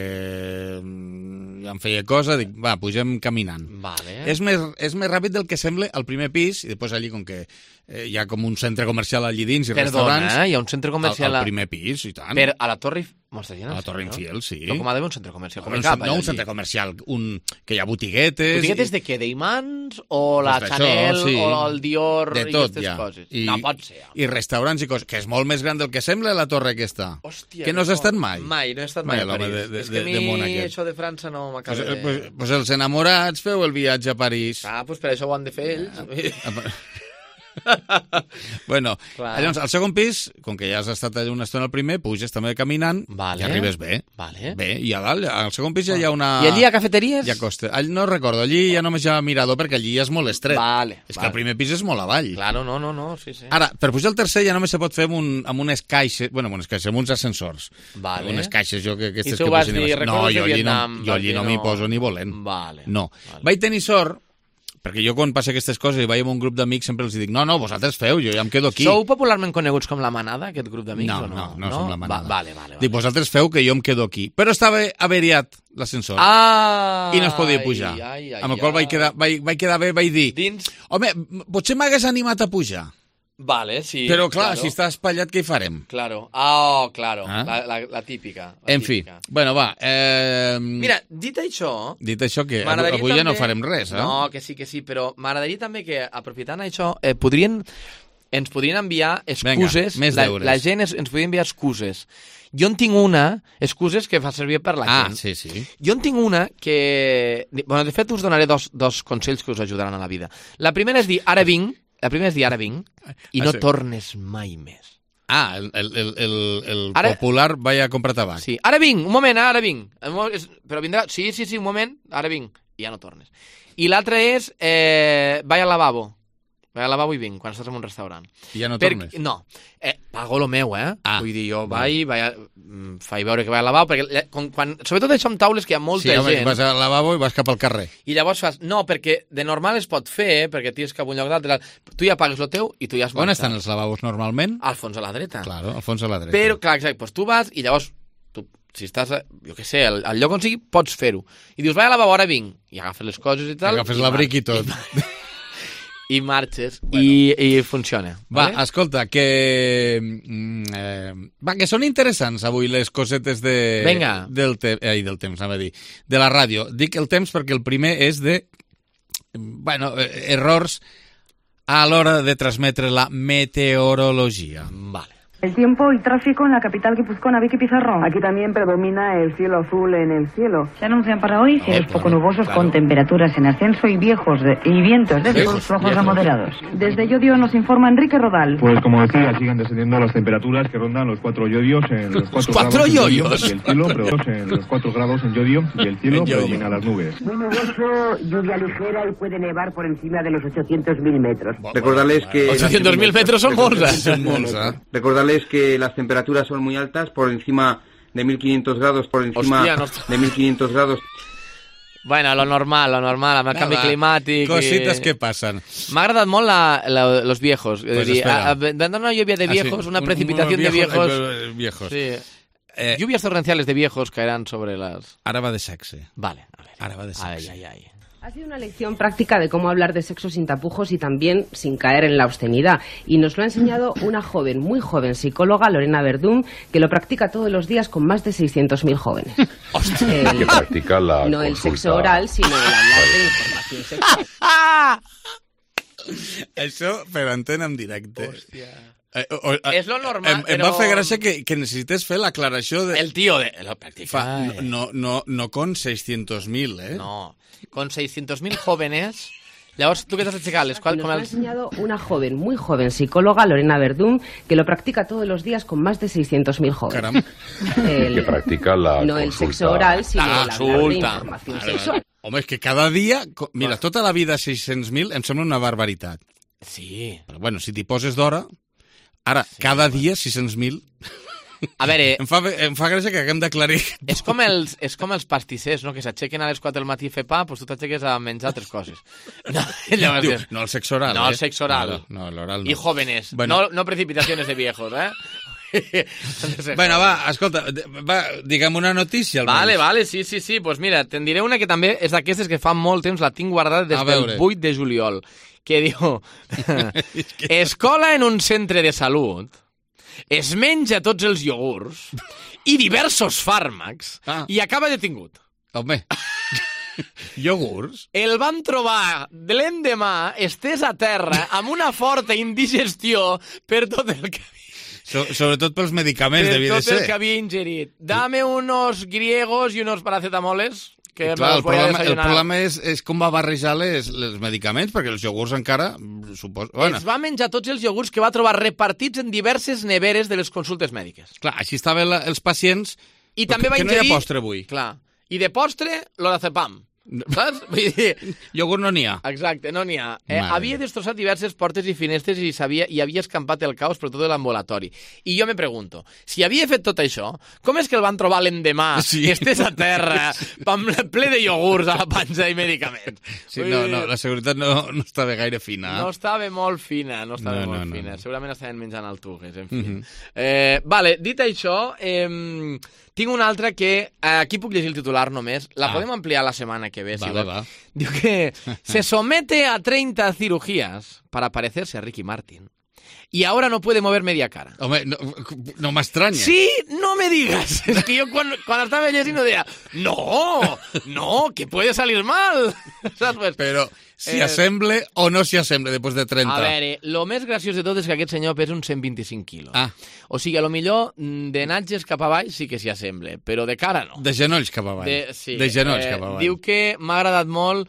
em feia cosa, dic, va, pugem caminant. És més ràpid del que sembla al primer pis, i després allí, com que hi ha com un centre comercial allí dins i restaurants... Perdona, hi ha un centre comercial... Al primer pis, i tant. A la Torre... A la Torre Infiel, sí. Però com ha d'haver un centre comercial? No un centre comercial, que hi ha botiguetes... Botiguetes de què? D'imants? O la Chanel? O el Dior? De tot, ja. No pot ser. I restaurants i coses, que és molt més gran del que sembla la torre aquesta. Hòstia, que no has estat mai? Mai, no he estat mai a París. És que a mi això de França no m'acaba de... Pues els enamorats feu el viatge a París. Pues per això ho han de fer ells. Bueno, llavors, al segon pis, com que ja has estat allà una estona al primer, puges també caminant i arribes bé. Bé, i a dalt, al segon pis ja hi ha una... I allí hi ha cafeteries? Ja costa. No recordo, allí ja només hi ha mirador perquè allí ja és molt estret. És que el primer pis és molt avall. Claro, no, sí. Ara, per pujar al tercer ja només se pot fer amb unes caixes, amb uns ascensors. Unes caixes, jo que aquestes que posen... No, jo allí no m'hi poso ni volent. No. Vaig tenir sort, perquè jo quan passa aquestes coses i vaig amb un grup d'amics sempre els dic, no, vosaltres feu, jo ja em quedo aquí. Sou popularment coneguts com la manada, aquest grup d'amics, o no? No som la manada. Vale. Dic, vosaltres feu que jo em quedo aquí. Però estava averiat l'ascensor i no es podia pujar. Amb el qual vaig quedar bé, vaig dir, home, potser m'hagués animat a pujar. Vale, sí. Però clar, si està espatllat, què hi farem? Claro, la típica. En fi, bueno, va. Mira, dit això, que avui ja no farem res, eh? No, que sí, però m'agradaria també que, aprofitant això, ens podrien enviar excuses. Vinga, més deures. La gent ens podria enviar excuses. Jo en tinc una, excuses que fa servir per la gent. Sí. Jo en tinc una que... Bueno, de fet, us donaré dos consells que us ajudaran a la vida. La primera és dir, ara vinc, i no tornes mai més. El popular vaya a comprar tabac. Sí, ara vinc, un moment, ara vinc. Però vindrà, sí, un moment, ara vinc. I ja no tornes. I l'altre és, vaig al lavabo. Vaig al lavabo i vinc, quan estàs en un restaurant. I ja no tornes? No, pago lo meu, Vull dir, jo faig veure que vaig al lavabo, perquè sobretot això amb taules que hi ha molta gent... Sí, vas al lavabo i vas cap al carrer. I llavors fas... No, perquè de normal es pot fer, perquè tires cap a un lloc d'altre. Tu ja pagues el teu i tu ja has marxat. On estan els lavabos normalment? Al fons a la dreta. Claro, al fons a la dreta. Però, clar, exacte, doncs tu vas i llavors... Si estàs, jo què sé, al lloc on sigui, pots fer-ho. I dius, vaig al lavabo, ara vinc. I agafes les coses i tal... Agafes l'abric i tot. I marxes, i funciona. Va, escolta, que són interessants avui les cosetes del temps, anava a dir, de la ràdio. Dic el temps perquè el primer és de, errors a l'hora de transmetre la meteorologia. Vale. El tiempo y tráfico en la capital guipuzcoana, Vicky Pizarro. Aquí también predomina el cielo azul en el cielo. Se anuncian para hoy cielos poco nubosos con temperaturas en ascenso y vientos de sur flojos a moderados. Desde Llodio nos informa Enrique Rodal. Pues como decía, siguen descendiendo las temperaturas que rondan los 4 Llodios en los 4 grados Llodios. Y el cielo en los 4 grados en Llodio y el cielo predomina las nubes. Muy nuboso, lluvia ligera y puede nevar por encima de los 800.000 metros. Recordarles que 800.000 metros son molts. Recordarles que las temperaturas son muy altas, por encima de 1500 grados, de 1500 grados. Bueno, lo normal, amb el canvi climàtic... Cositas que passen. M'ha agradat molt los viejos. Pues vendrá una lluvia de viejos, una precipitación de viejos. Sí. Lluvias torrenciales de viejos caerán sobre las... Ara va de sexe. Vale, a ver. Ara va de sexe. Ay. Ha sido una lección práctica de cómo hablar de sexo sin tapujos y también sin caer en la obscenidad. Y nos lo ha enseñado una joven, muy joven psicóloga, Lorena Verdún, que lo practica todos los días con más de 600.000 jóvenes. Que practica la no el sexo oral, sino el hablar de información sexual. Això per antena en directe. Hòstia. És lo normal, Em va fer gràcia que necessites fer l'aclaració de... El tío de... Lo practica. No con 600.000, ¿eh? No, con 600.000 jóvenes... Llavors, tu què t'has aixecat? Nos lo ha enseñado una joven, muy joven, psicóloga, Lorena Verdún, que lo practica todos los días con más de 600.000 jóvenes. Caram. Que practica la No el sexo oral, sino la información sexual. Home, és que cada dia... Mira, tota la vida 600.000 em sembla una barbaritat. Sí. Però bueno, si t'hi poses d'hora... Ara, cada dia 600.000... A veure... Em fa gràcia que haguem d'aclarir... És com els pastissers, no? Que s'aixequen a les 4 del matí a fer pa, doncs tu t'aixeques a menjar altres coses. No el sexe oral, No el sexe oral. No, l'oral no. I jóvenes. Bueno. No precipitaciones de viejos, ¿eh? Bueno, va, escolta, digue'm una notícia. Vale, sí. Pues mira, te'n diré una que també és d'aquestes que fa molt temps, la tinc guardada des del 8 de juliol, que diu... Escola en un centre de salut es menja tots els iogurts i diversos fàrmacs i acaba detingut. Home, iogurts? El van trobar de l'endemà estès a terra amb una forta indigestió per tot el que sobretot pels medicaments, devia de ser. Per tot el que havia ingerit. Dame unos griegos i unos paracetamoles... Clar, el problema és com va barrejar els medicaments, perquè els iogurts encara... Es va menjar tots els iogurts que va trobar repartits en diverses neveres de les consultes mèdiques. Clar, així estaven els pacients... I també va ingerir... Que no hi ha postre avui. Clar. I de postre, lorazepam. Saps? Vull dir... Iogurt no n'hi ha. Exacte, no n'hi ha. Havia destrossat diverses portes i finestres i havia escampat el caos per tot l'ambulatori. I jo me pregunto, si havia fet tot això, com és que el van trobar l'endemà, que estés a terra, ple de iogurts a la panxa i medicaments? Sí, no, la seguretat no estava gaire fina. No estava molt fina, fina. Segurament estaven menjant altugues, en fi. Vale, dit això... Tinc una altra que, aquí puc llegir el titular només, la podem ampliar la setmana que ve. Va. Diu que se somete a 30 cirugías para parecerse a Ricky Martin y ahora no puede mover media cara. Home, no m'estranya. Sí, no me digas. Es que yo cuando estaba llegint deia, no, que puede salir mal. ¿Sabes? Però si assemble o no s'hi assemble després de 30. A veure, lo més graciós de tot és que aquest senyor pesa uns 125 quilos. O sigui, a lo millor de natges cap avall sí que s'hi assemble, però de cara no. De genolls cap avall. De genolls cap avall. Diu que m'ha agradat molt...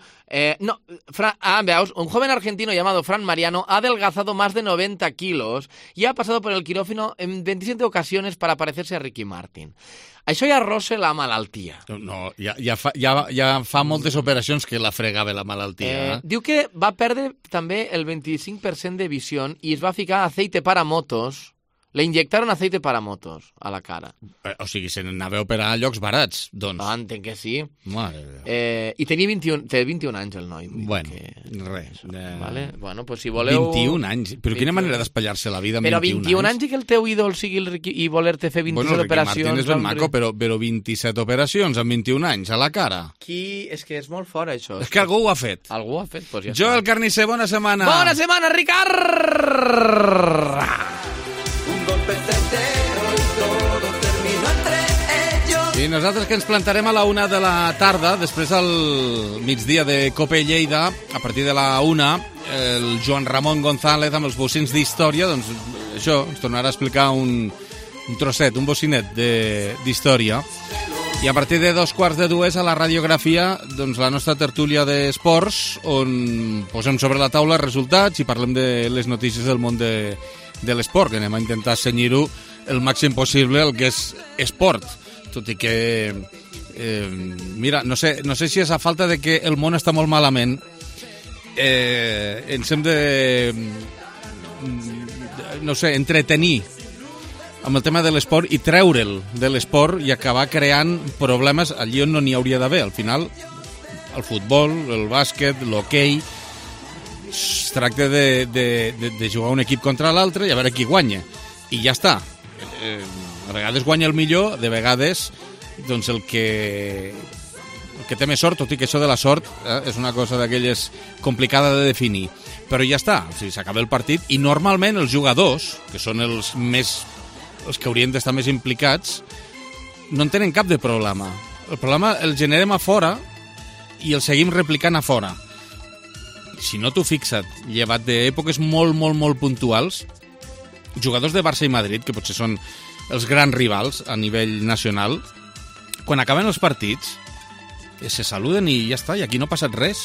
veus, un joven argentino llamado Fran Mariano ha adelgazado más de 90 kilos y ha pasado por el quirófano en 27 ocasiones para parecerse a Ricky Martin. Això ja rossa la malaltia. No, ja fa moltes operacions que la fregava la malaltia. Diu que va perdre també el 25% de visió i es va ficar aceite para motos. Le inyectaron aceite para motos a la cara. O sigui, se n'anava a operar a llocs barats, doncs. Entenc que sí. Mare de Déu. I té 21 anys, el noi. Bueno, res. Vale? Bueno, pues si voleu... 21 anys? Però quina manera d'espatllar-se la vida amb 21 anys? Però 21 anys i que el teu ídol sigui el Ricky i voler-te fer 27 operacions... Bueno, Ricky Martin és ben maco, però 27 operacions amb 21 anys a la cara. És que és molt fort, això. És que algú ho ha fet. Algú ho ha fet, doncs ja està. Joel Carnicer, bona setmana. Bona setmana, Ricard! I nosaltres que ens plantarem a la 1 de la tarda, després al migdia de Cope Lleida, a partir de la 1, el Joan Ramon González amb els bocins d'història, doncs això, ens tornarà a explicar un trosset, un bocinet d'història. I a partir de 2:15 a la radiografia, doncs la nostra tertúlia d'esports, on posem sobre la taula resultats i parlem de les notícies del món de l'esport, que anem a intentar cenyir-ho el màxim possible el que és esport, tot i que mira, no sé si és a falta de que el món està molt malament, ens hem de no sé, entretenir amb el tema de l'esport i treure'l de l'esport i acabar creant problemes allí on no n'hi hauria d'haver. Al final, el futbol, el bàsquet, l'hoquei, es tracta de jugar un equip contra l'altre i a veure qui guanya. I ja està. A vegades guanya el millor, de vegades doncs el que té més sort, tot i que això de la sort és una cosa d'aquelles complicada de definir. Però ja està, o sigui, s'acaba el partit i normalment els jugadors, que són els que haurien d'estar més implicats, no en tenen cap de problema. El problema el generem a fora i el seguim replicant a fora. Si no t'ho fixa't, llevat d'èpoques molt puntuals, jugadors de Barça i Madrid, que potser són els grans rivals a nivell nacional, quan acaben els partits se saluden i ja està, i aquí no ha passat res.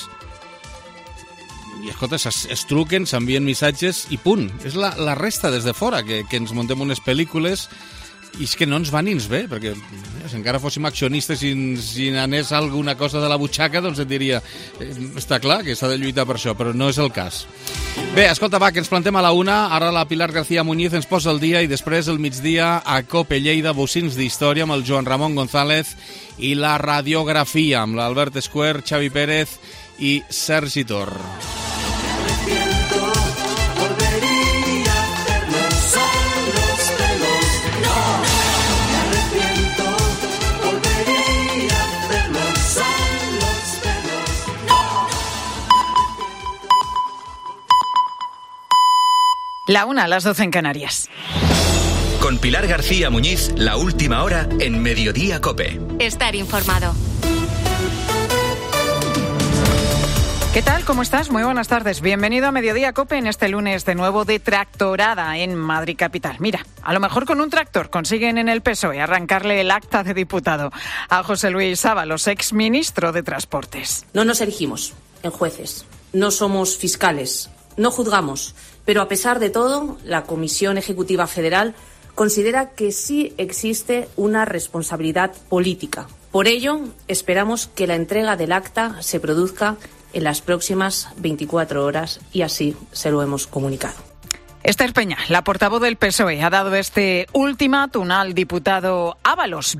I escolta, es truquen, s'envien missatges i punt. És la resta des de fora, que ens muntem unes pel·lícules i és que no ens va ni ens bé, perquè si encara fóssim accionistes i si n'anés alguna cosa de la butxaca, doncs et diria, està clar que s'ha de lluitar per això, però no és el cas. Bé, escolta, va, que ens plantem a la 1, ara la Pilar García Muñiz ens posa el dia i després el migdia a COPE Lleida, bocins d'història amb el Joan Ramon González i la radiografia amb l'Albert Esquer, Xavi Pérez i Sergi Tor. La 1, las 12 en Canarias. Con Pilar García Muñiz, la última hora en Mediodía COPE. Estar informado. ¿Qué tal? ¿Cómo estás? Muy buenas tardes. Bienvenido a Mediodía COPE en este lunes de nuevo de tractorada en Madrid capital. Mira, a lo mejor con un tractor consiguen en el PSOE arrancarle el acta de diputado a José Luis Ábalos, exministro de Transportes. No nos erigimos en jueces, no somos fiscales, no juzgamos. Pero a pesar de todo, la Comisión Ejecutiva Federal considera que sí existe una responsabilidad política. Por ello, esperamos que la entrega del acta se produzca en las próximas 24 horas y así se lo hemos comunicado. Esther Peña, la portavoz del PSOE, ha dado este ultimátum al diputado Ábalos,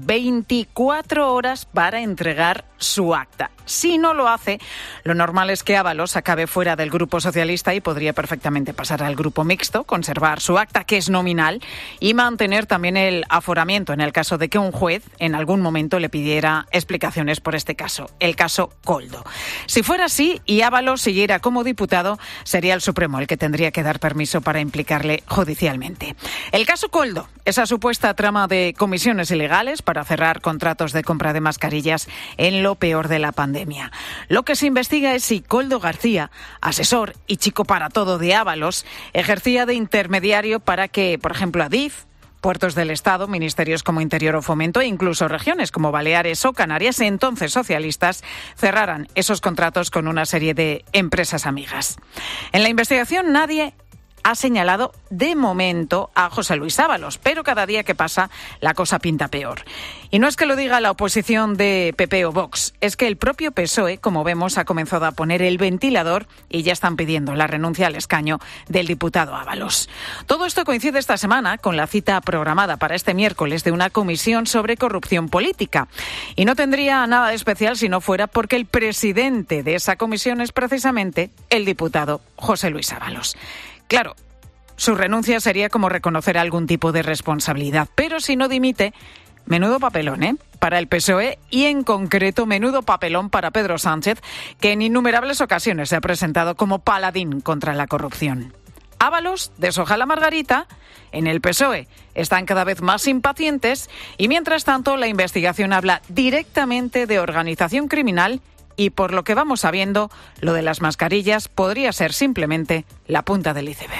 24 horas para entregar su acta. Si no lo hace, lo normal es que Ábalos acabe fuera del Grupo Socialista y podría perfectamente pasar al Grupo Mixto, conservar su acta, que es nominal, y mantener también el aforamiento en el caso de que un juez en algún momento le pidiera explicaciones por este caso, el caso Koldo. Si fuera así y Ábalos siguiera como diputado, sería el Supremo el que tendría que dar permiso para implicarle judicialmente. El caso Koldo, esa supuesta trama de comisiones ilegales para cerrar contratos de compra de mascarillas en lo peor de la pandemia. Lo que se investiga es si Koldo García, asesor y chico para todo de Ábalos, ejercía de intermediario para que, por ejemplo, Adif, puertos del Estado, ministerios como Interior o Fomento e incluso regiones como Baleares o Canarias, entonces socialistas, cerraran esos contratos con una serie de empresas amigas. En la investigación nadie ha señalado de momento a José Luis Ábalos, pero cada día que pasa la cosa pinta peor. Y no es que lo diga la oposición de PP o Vox, es que el propio PSOE, como vemos, ha comenzado a poner el ventilador y ya están pidiendo la renuncia al escaño del diputado Ábalos. Todo esto coincide esta semana con la cita programada para este miércoles de una comisión sobre corrupción política. Y no tendría nada de especial si no fuera porque el presidente de esa comisión es precisamente el diputado José Luis Ábalos. Claro, su renuncia sería como reconocer algún tipo de responsabilidad, pero si no dimite, menudo papelón, para el PSOE y en concreto menudo papelón para Pedro Sánchez, que en innumerables ocasiones se ha presentado como paladín contra la corrupción. Ábalos deshoja la margarita, en el PSOE están cada vez más impacientes y mientras tanto la investigación habla directamente de organización criminal. Y por lo que vamos sabiendo, lo de las mascarillas podría ser simplemente la punta del iceberg.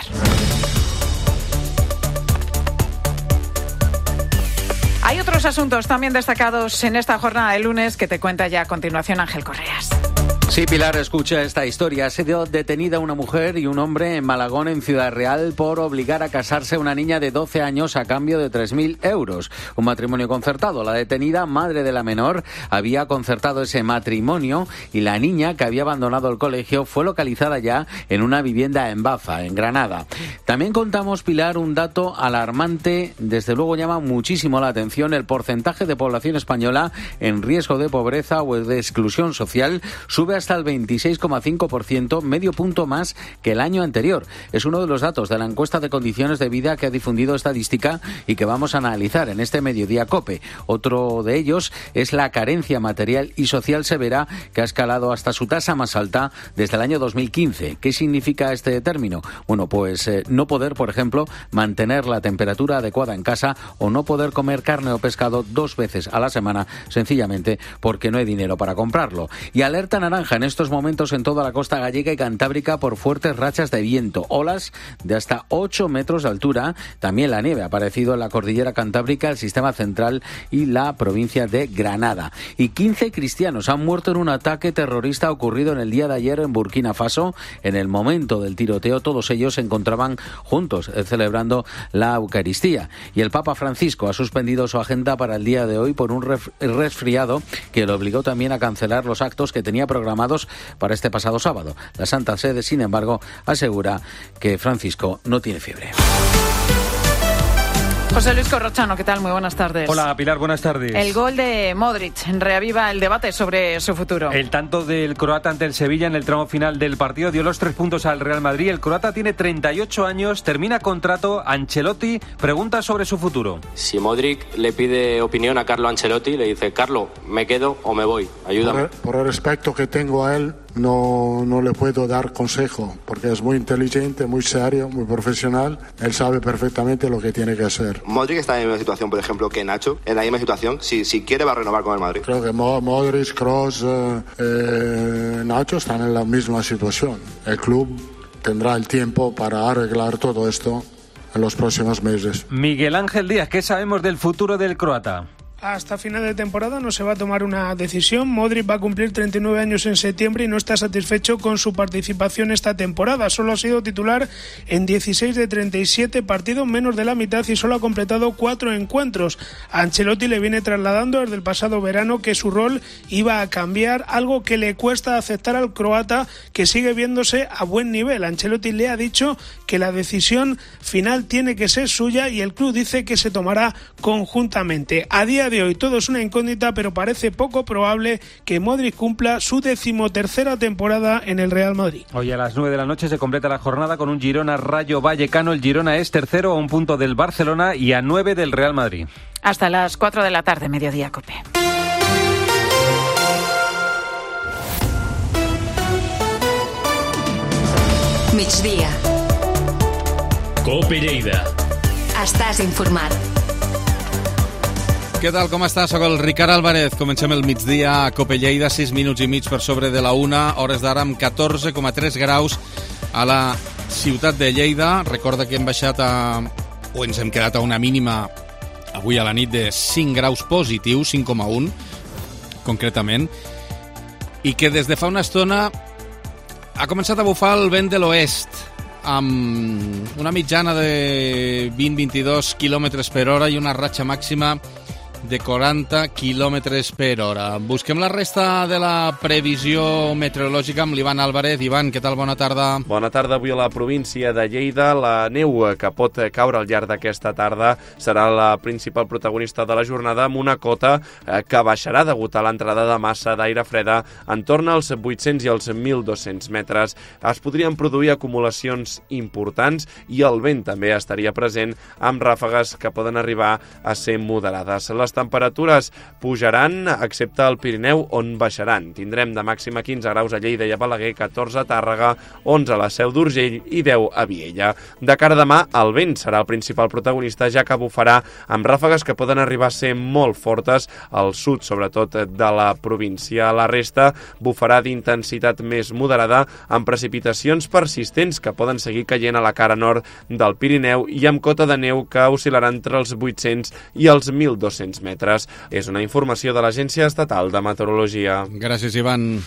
Hay otros asuntos también destacados en esta jornada de lunes que te cuenta ya a continuación Ángel Correas. Sí, Pilar, escucha esta historia. Ha sido detenida una mujer y un hombre en Malagón, en Ciudad Real, por obligar a casarse a una niña de 12 años a cambio de 3.000 euros. Un matrimonio concertado. La detenida, madre de la menor, había concertado ese matrimonio y la niña, que había abandonado el colegio, fue localizada ya en una vivienda en Baza, en Granada. También contamos, Pilar, un dato alarmante. Desde luego llama muchísimo la atención. El porcentaje de población española en riesgo de pobreza o de exclusión social sube hasta el 26,5%, medio punto más que el año anterior. Es uno de los datos de la encuesta de condiciones de vida que ha difundido Estadística y que vamos a analizar en este Mediodía COPE. Otro de ellos es la carencia material y social severa, que ha escalado hasta su tasa más alta desde el año 2015. ¿Qué significa este término? Bueno, pues no poder, por ejemplo, mantener la temperatura adecuada en casa o no poder comer carne o pescado 2 veces a la semana, sencillamente porque no hay dinero para comprarlo. Y alerta naranja naranja en estos momentos en toda la costa gallega y cantábrica por fuertes rachas de viento, olas de hasta 8 metros de altura. También la nieve ha aparecido en la cordillera cantábrica, el sistema central y la provincia de Granada. Y 15 cristianos han muerto en un ataque terrorista ocurrido en el día de ayer en Burkina Faso. En el momento del tiroteo, todos ellos se encontraban juntos celebrando la Eucaristía. Y el Papa Francisco ha suspendido su agenda para el día de hoy por un resfriado que le obligó también a cancelar los actos que tenía programados para este pasado sábado. La Santa Sede, sin embargo, asegura que Francisco no tiene fiebre. José Luis Corrochano, ¿qué tal? Muy buenas tardes. Hola, Pilar, buenas tardes. El gol de Modric reaviva el debate sobre su futuro. El tanto del croata ante el Sevilla en el tramo final del partido dio los 3 puntos al Real Madrid. El croata tiene 38 años, termina contrato. Ancelotti pregunta sobre su futuro. Si Modric le pide opinión a Carlo Ancelotti, le dice: Carlo, ¿me quedo o me voy? Ayúdame. Por el respeto que tengo a él, no le puedo dar consejo, porque es muy inteligente, muy serio, muy profesional. Él sabe perfectamente lo que tiene que hacer. Modric está en la misma situación, por ejemplo, que Nacho. En la misma situación, si quiere va a renovar con el Madrid. Creo que Modric, Kroos, Nacho están en la misma situación. El club tendrá el tiempo para arreglar todo esto en los próximos meses. Miguel Ángel Díaz, ¿qué sabemos del futuro del croata? Hasta final de temporada no se va a tomar una decisión. Modric va a cumplir 39 años en septiembre y no está satisfecho con su participación esta temporada. Solo ha sido titular en 16 de 37 partidos, menos de la mitad, y solo ha completado 4 encuentros. A Ancelotti le viene trasladando desde el pasado verano que su rol iba a cambiar, algo que le cuesta aceptar al croata, que sigue viéndose a buen nivel. Ancelotti le ha dicho que la decisión final tiene que ser suya y el club dice que se tomará conjuntamente. A día de hoy todo es una incógnita, pero parece poco probable que Modric cumpla su 13ª temporada en el Real Madrid. Hoy a las 9 de la noche se completa la jornada con un Girona Rayo Vallecano. El Girona es tercero a 1 punto del Barcelona y a 9 del Real Madrid. Hasta las 4 de la tarde, Mediodía Cope. Migdia. Cope Lleida. Estàs informat. Què tal, com estàs? Soc el Ricard Álvarez. Comencem el migdia a Cope Lleida, 6 minuts i mig per sobre de la 1, hores d'ara amb 14,3 graus a la ciutat de Lleida. Recorda que hem baixat ens hem quedat a una mínima avui a la nit de 5 graus positius, 5,1 concretament, i que des de fa una estona ha començat a bufar el vent de l'oest amb una mitjana de 20-22 km per hora i una ratxa màxima de 40 km per hora. Busquem la resta de la previsió meteorològica amb l'Ivan Álvarez. Ivan, què tal? Bona tarda. Bona tarda. Avui a la província de Lleida, la neu que pot caure al llarg d'aquesta tarda serà la principal protagonista de la jornada, amb una cota que baixarà degut a l'entrada de massa d'aire freda entorn als 800 i els 1.200 metres. Es podrien produir acumulacions importants i el vent també estaria present amb ràfegues que poden arribar a ser moderades. Les temperatures pujaran, excepte al Pirineu, on baixaran. Tindrem de màxima 15 graus a Lleida i a Balaguer, 14 a Tàrrega, 11 a la Seu d'Urgell i 10 a Viella. De cara a demà, el vent serà el principal protagonista, ja que bufarà amb ràfegues que poden arribar a ser molt fortes al sud, sobretot de la província. A la resta bufarà d'intensitat més moderada, amb precipitacions persistents que poden seguir caient a la cara nord del Pirineu i amb cota de neu que oscil·larà entre els 800 i els 1.200 metres. És una informació de l'Agència Estatal de Meteorologia. Gràcies, Ivan.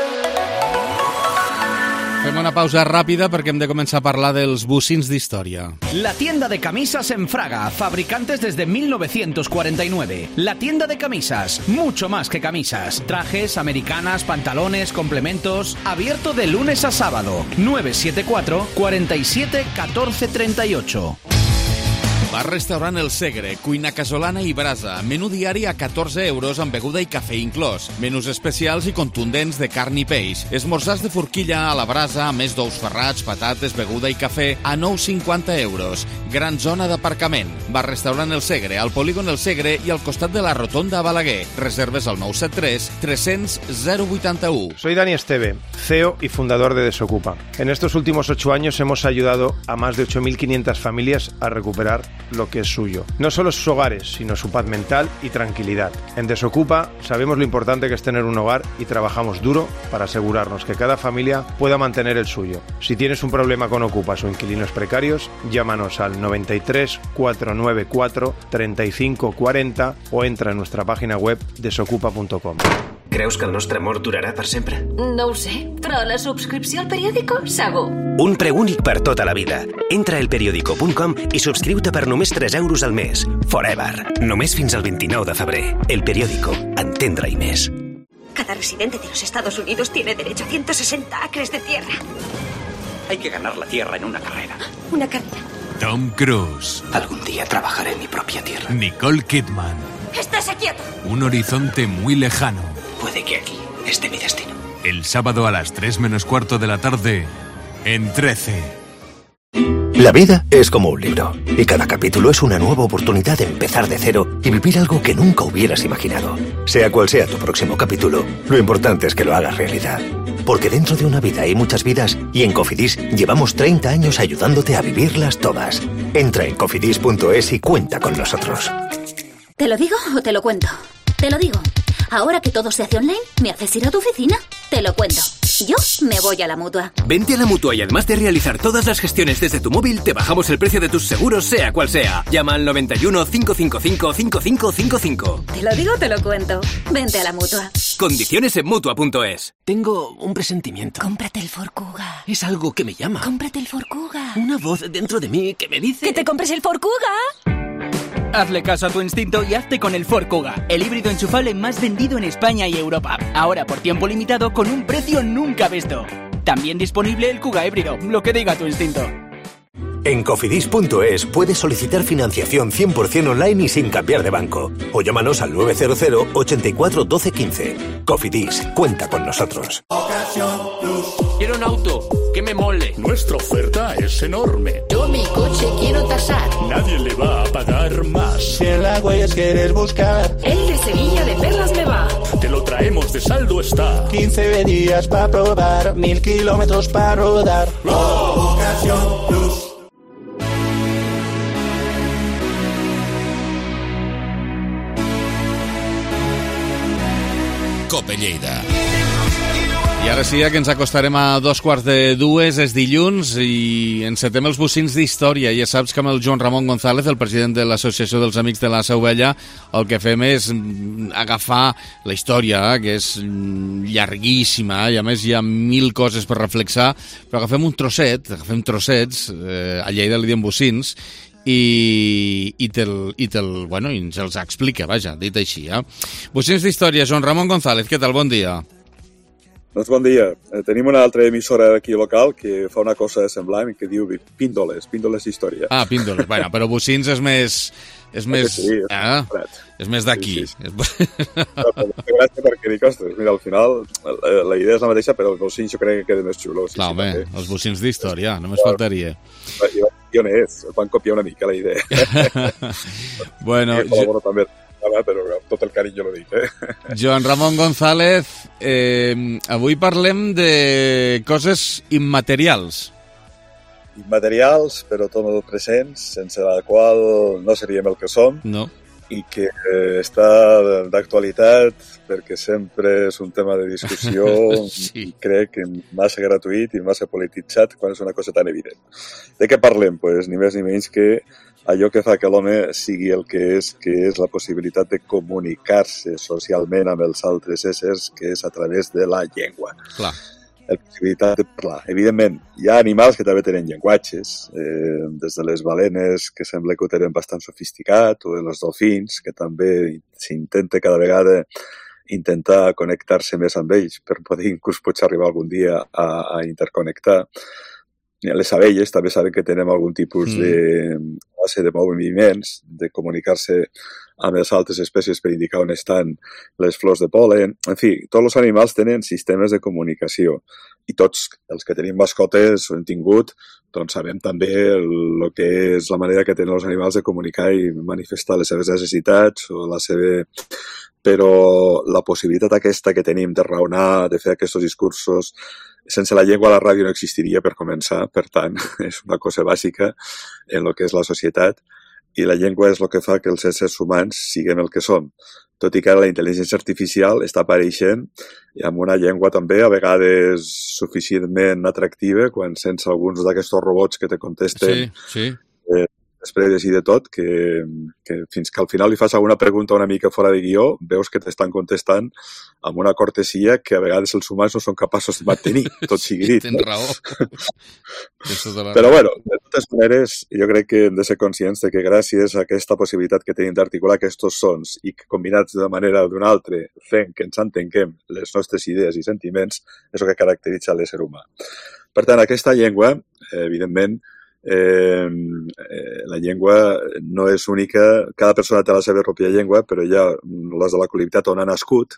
Fem una pausa ràpida perquè hem de començar a parlar dels bocins d'història. La tienda de camisas en Fraga, fabricantes desde 1949. La tienda de camisas, mucho más que camisas. Trajes, americanas, pantalones, complementos. Abierto de lunes a sábado. 974 47 14 38. Bar-restaurant El Segre, cuina casolana i brasa, menú diari a 14 euros amb beguda i cafè inclòs, menús especials i contundents de carn i peix, esmorzars de forquilla a la brasa, a més d'ous ferrats, patates, beguda i cafè a 9,50 euros. Gran zona d'aparcament. Bar-restaurant El Segre, al polígon El Segre i al costat de la rotonda a Balaguer. Reserves al 973 300 081. Soy Dani Esteve, CEO y fundador de Desocupa. En estos últimos 8 años hemos ayudado a más de 8.500 familias a recuperar lo que es suyo. No solo sus hogares, sino su paz mental y tranquilidad. En Desocupa sabemos lo importante que es tener un hogar y trabajamos duro para asegurarnos que cada familia pueda mantener el suyo. Si tienes un problema con ocupas o inquilinos precarios, llámanos al 93 494 35 40 o entra en nuestra página web desocupa.com. Creus que el nostre amor durarà per sempre? No ho sé, però la subscripció al periòdico, segur. Un preu únic per tota la vida. Entra a elperiódico.com i subscriu-te per només 3 euros al mes. Forever. Només fins al 29 de febrer. El Periódico. Entendre-hi més. Cada residente de los Estados Unidos tiene derecho a 160 acres de tierra. Hay que ganar la tierra en una carrera. Una carrera. Tom Cruise. Algún día trabajaré en mi propia tierra. Nicole Kidman. ¡Estate quieto! Un horizonte muy lejano. Puede que aquí esté mi destino. El sábado a las 3:15 de la tarde, en 13. La vida es como un libro, y cada capítulo es una nueva oportunidad de empezar de cero y vivir algo que nunca hubieras imaginado. Sea cual sea tu próximo capítulo, lo importante es que lo hagas realidad. Porque dentro de una vida hay muchas vidas, y en Cofidis llevamos 30 años ayudándote a vivirlas todas. Entra en cofidis.es y cuenta con nosotros. ¿Te lo digo o te lo cuento? Te lo digo. Ahora que todo se hace online, ¿me haces ir a tu oficina? Te lo cuento. Yo me voy a la Mutua. Vente a la Mutua y además de realizar todas las gestiones desde tu móvil, te bajamos el precio de tus seguros, sea cual sea. Llama al 91 555 5555. Te lo digo, te lo cuento. Vente a la Mutua. Condiciones en Mutua.es. Tengo un presentimiento. Cómprate el Ford Kuga. Es algo que me llama. Cómprate el Ford Kuga. Una voz dentro de mí que me dice... ¡Que te compres el Ford Kuga! Hazle caso a tu instinto y hazte con el Ford Kuga, el híbrido enchufable más vendido en España y Europa. Ahora por tiempo limitado con un precio nunca visto. También disponible el Kuga híbrido, lo que diga tu instinto. En cofidis.es puedes solicitar financiación 100% online y sin cambiar de banco. O llámanos al 900 84 12 15. Cofidis, cuenta con nosotros. Quiero un auto que me mole. Nuestra oferta es enorme. Yo mi coche quiero tasar. Nadie le va a pagar más. Si en la Huellas quieres buscar, el de Sevilla de Perlas me va. Te lo traemos de saldo está. 15 días para probar, 1000 kilómetros para rodar. Ocasión Plus. Cope Lleida. I ara sí que ens acostarem a 2:45, és dilluns, i encetem els bocins d'història. Ja saps que amb el Joan Ramon González, el president de l'Associació dels Amics de la Seu Vella, el que fem és agafar la història, que és llarguíssima, i a més hi ha 1000 coses per reflexar, però agafem trossets, a Lleida li diem bocins, i ens els explica, vaja, dit així. Bocins d'història, Joan Ramon González, què tal? Bon dia. Doncs bon dia. Tenim una altra emissora aquí local que fa una cosa semblant que diu Píndoles d'història. Ah, Píndoles. Bueno, però bocins és més... És més d'aquí. Sí. Gràcies perquè dic, ostres, mira, al final la idea és la mateixa, però els bocins jo crec que queda més xulo. Clar, home, els bocins d'història, només faltaria. Pioners, van copiar una mica la idea. Bueno, col·laboro també, però amb tot el carinyo lo dic. Joan Ramon González, avui parlem de coses immaterials. Immaterials, però tot el presents, sense la qual no seríem el que som. No. I que està d'actualitat perquè sempre és un tema de discussió sí. I crec que massa gratuït i massa polititzat quan és una cosa tan evident. De què parlem? Pues, ni més ni menys que allò que fa que l'home sigui el que és la possibilitat de comunicar-se socialment amb els altres éssers, que és a través de la llengua. Clar. La possibilitat de parlar. Evidentment, hi ha animals que també tenen llenguatges, des de les balenes, que sembla que ho tenen bastant sofisticat, o els delfins, que també s'intenta cada vegada intentar connectar-se més amb ells per poder inclús potser arribar algun dia a interconnectar. Les abelles també saben que tenen algun tipus de base de moviments, de comunicar-se amb les altres espècies per indicar on estan les flors de pol·len. En fi, tots els animals tenen sistemes de comunicació i tots els que tenim mascotes o hem tingut, doncs sabem també el que és la manera que tenen els animals de comunicar i manifestar les seves necessitats o la seva... Però la possibilitat aquesta que tenim de raonar, de fer aquests discursos, sense la llengua la ràdio no existiria per començar, per tant, és una cosa bàsica en el que és la societat. i la llengua és el que fa que els éssers humans siguem el que som. Tot i que ara la intel·ligència artificial està apareixent amb una llengua també a vegades suficientment atractiva quan sents alguns d'aquests robots que te contesten després i de tot, que fins que al final li fas alguna pregunta una mica fora de guió, veus que t'estan contestant amb una cortesia que a vegades els humans no són capaços de mantenir, tot sigui dit. Tens raó. Però bueno, de totes maneres, jo crec que hem de ser conscients de que gràcies a aquesta possibilitat que tenim d'articular aquests sons i que combinats d'una manera o d'una altra fent que ens entenguem les nostres idees i sentiments és el que caracteritza l'ésser humà. Per tant, aquesta llengua, evidentment, la llengua no és única, cada persona té la seva pròpia llengua, però hi ha les de la col·lectivitat on ha nascut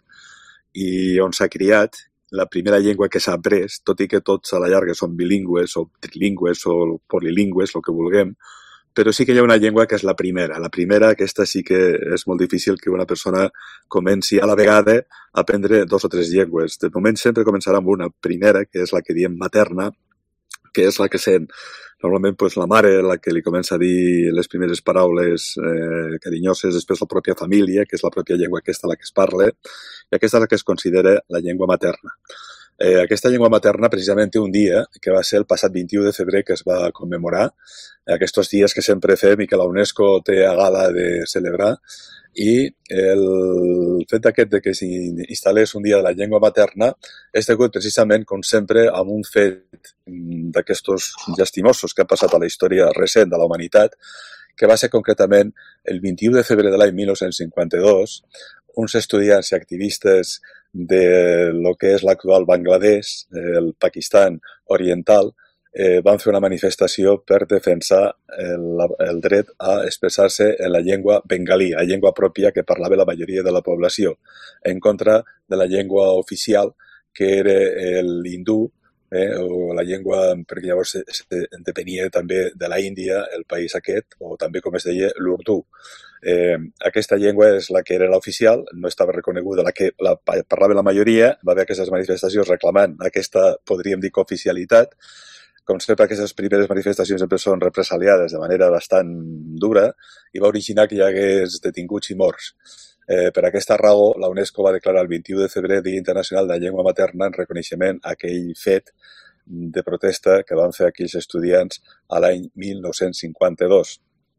i on s'ha criat, la primera llengua que s'ha après, tot i que tots a la llarga són bilingües o trilingües o polilingües, el que vulguem, però sí que hi ha una llengua que és la primera. La primera, aquesta sí que és molt difícil que una persona comenci a la vegada a aprendre 2 o 3 llengües. De moment sempre començarà amb una primera, que és la que diem materna, que és la que sent normalment la mare, la que li comença a dir les primeres paraules carinyoses, després la pròpia família, que és la pròpia llengua aquesta la que es parla, i aquesta és la que es considera la llengua materna. Aquesta llengua materna precisament té un dia, que va ser el passat 21 de febrer, que es va commemorar, aquests dies que sempre fem i que la UNESCO té a gala de celebrar, i el fet aquest de que s'instal·lés un dia de la llengua materna és degut precisament, com sempre, amb un fet d'aquestos llastimosos que ha passat a la història recent de la humanitat, que va ser concretament el 21 de febrer de l'any 1952, uns estudiants i activistes de lo que és l'actual Bangladesh, el Pakistan oriental, van fer una manifestació per defensar el dret a expressar-se en la llengua bengalí, la llengua pròpia que parlava la majoria de la població, en contra de la llengua oficial, que era l'hindú, o la llengua, perquè llavors depenia també de la Índia, el país aquest, o també, com es deia, l'urdú. Aquesta llengua és la que era l'oficial, no estava reconeguda, la que parlava la majoria, va haver aquestes manifestacions reclamant aquesta, podríem dir, oficialitat. Com sempre, aquestes primeres manifestacions sempre són represaliades de manera bastant dura i va originar que hi hagués detinguts i morts. Per aquesta raó, la UNESCO va declarar el 21 de febrer Dia Internacional de la Llengua Materna en reconeixement a aquell fet de protesta que van fer aquells estudiants a l'any 1952.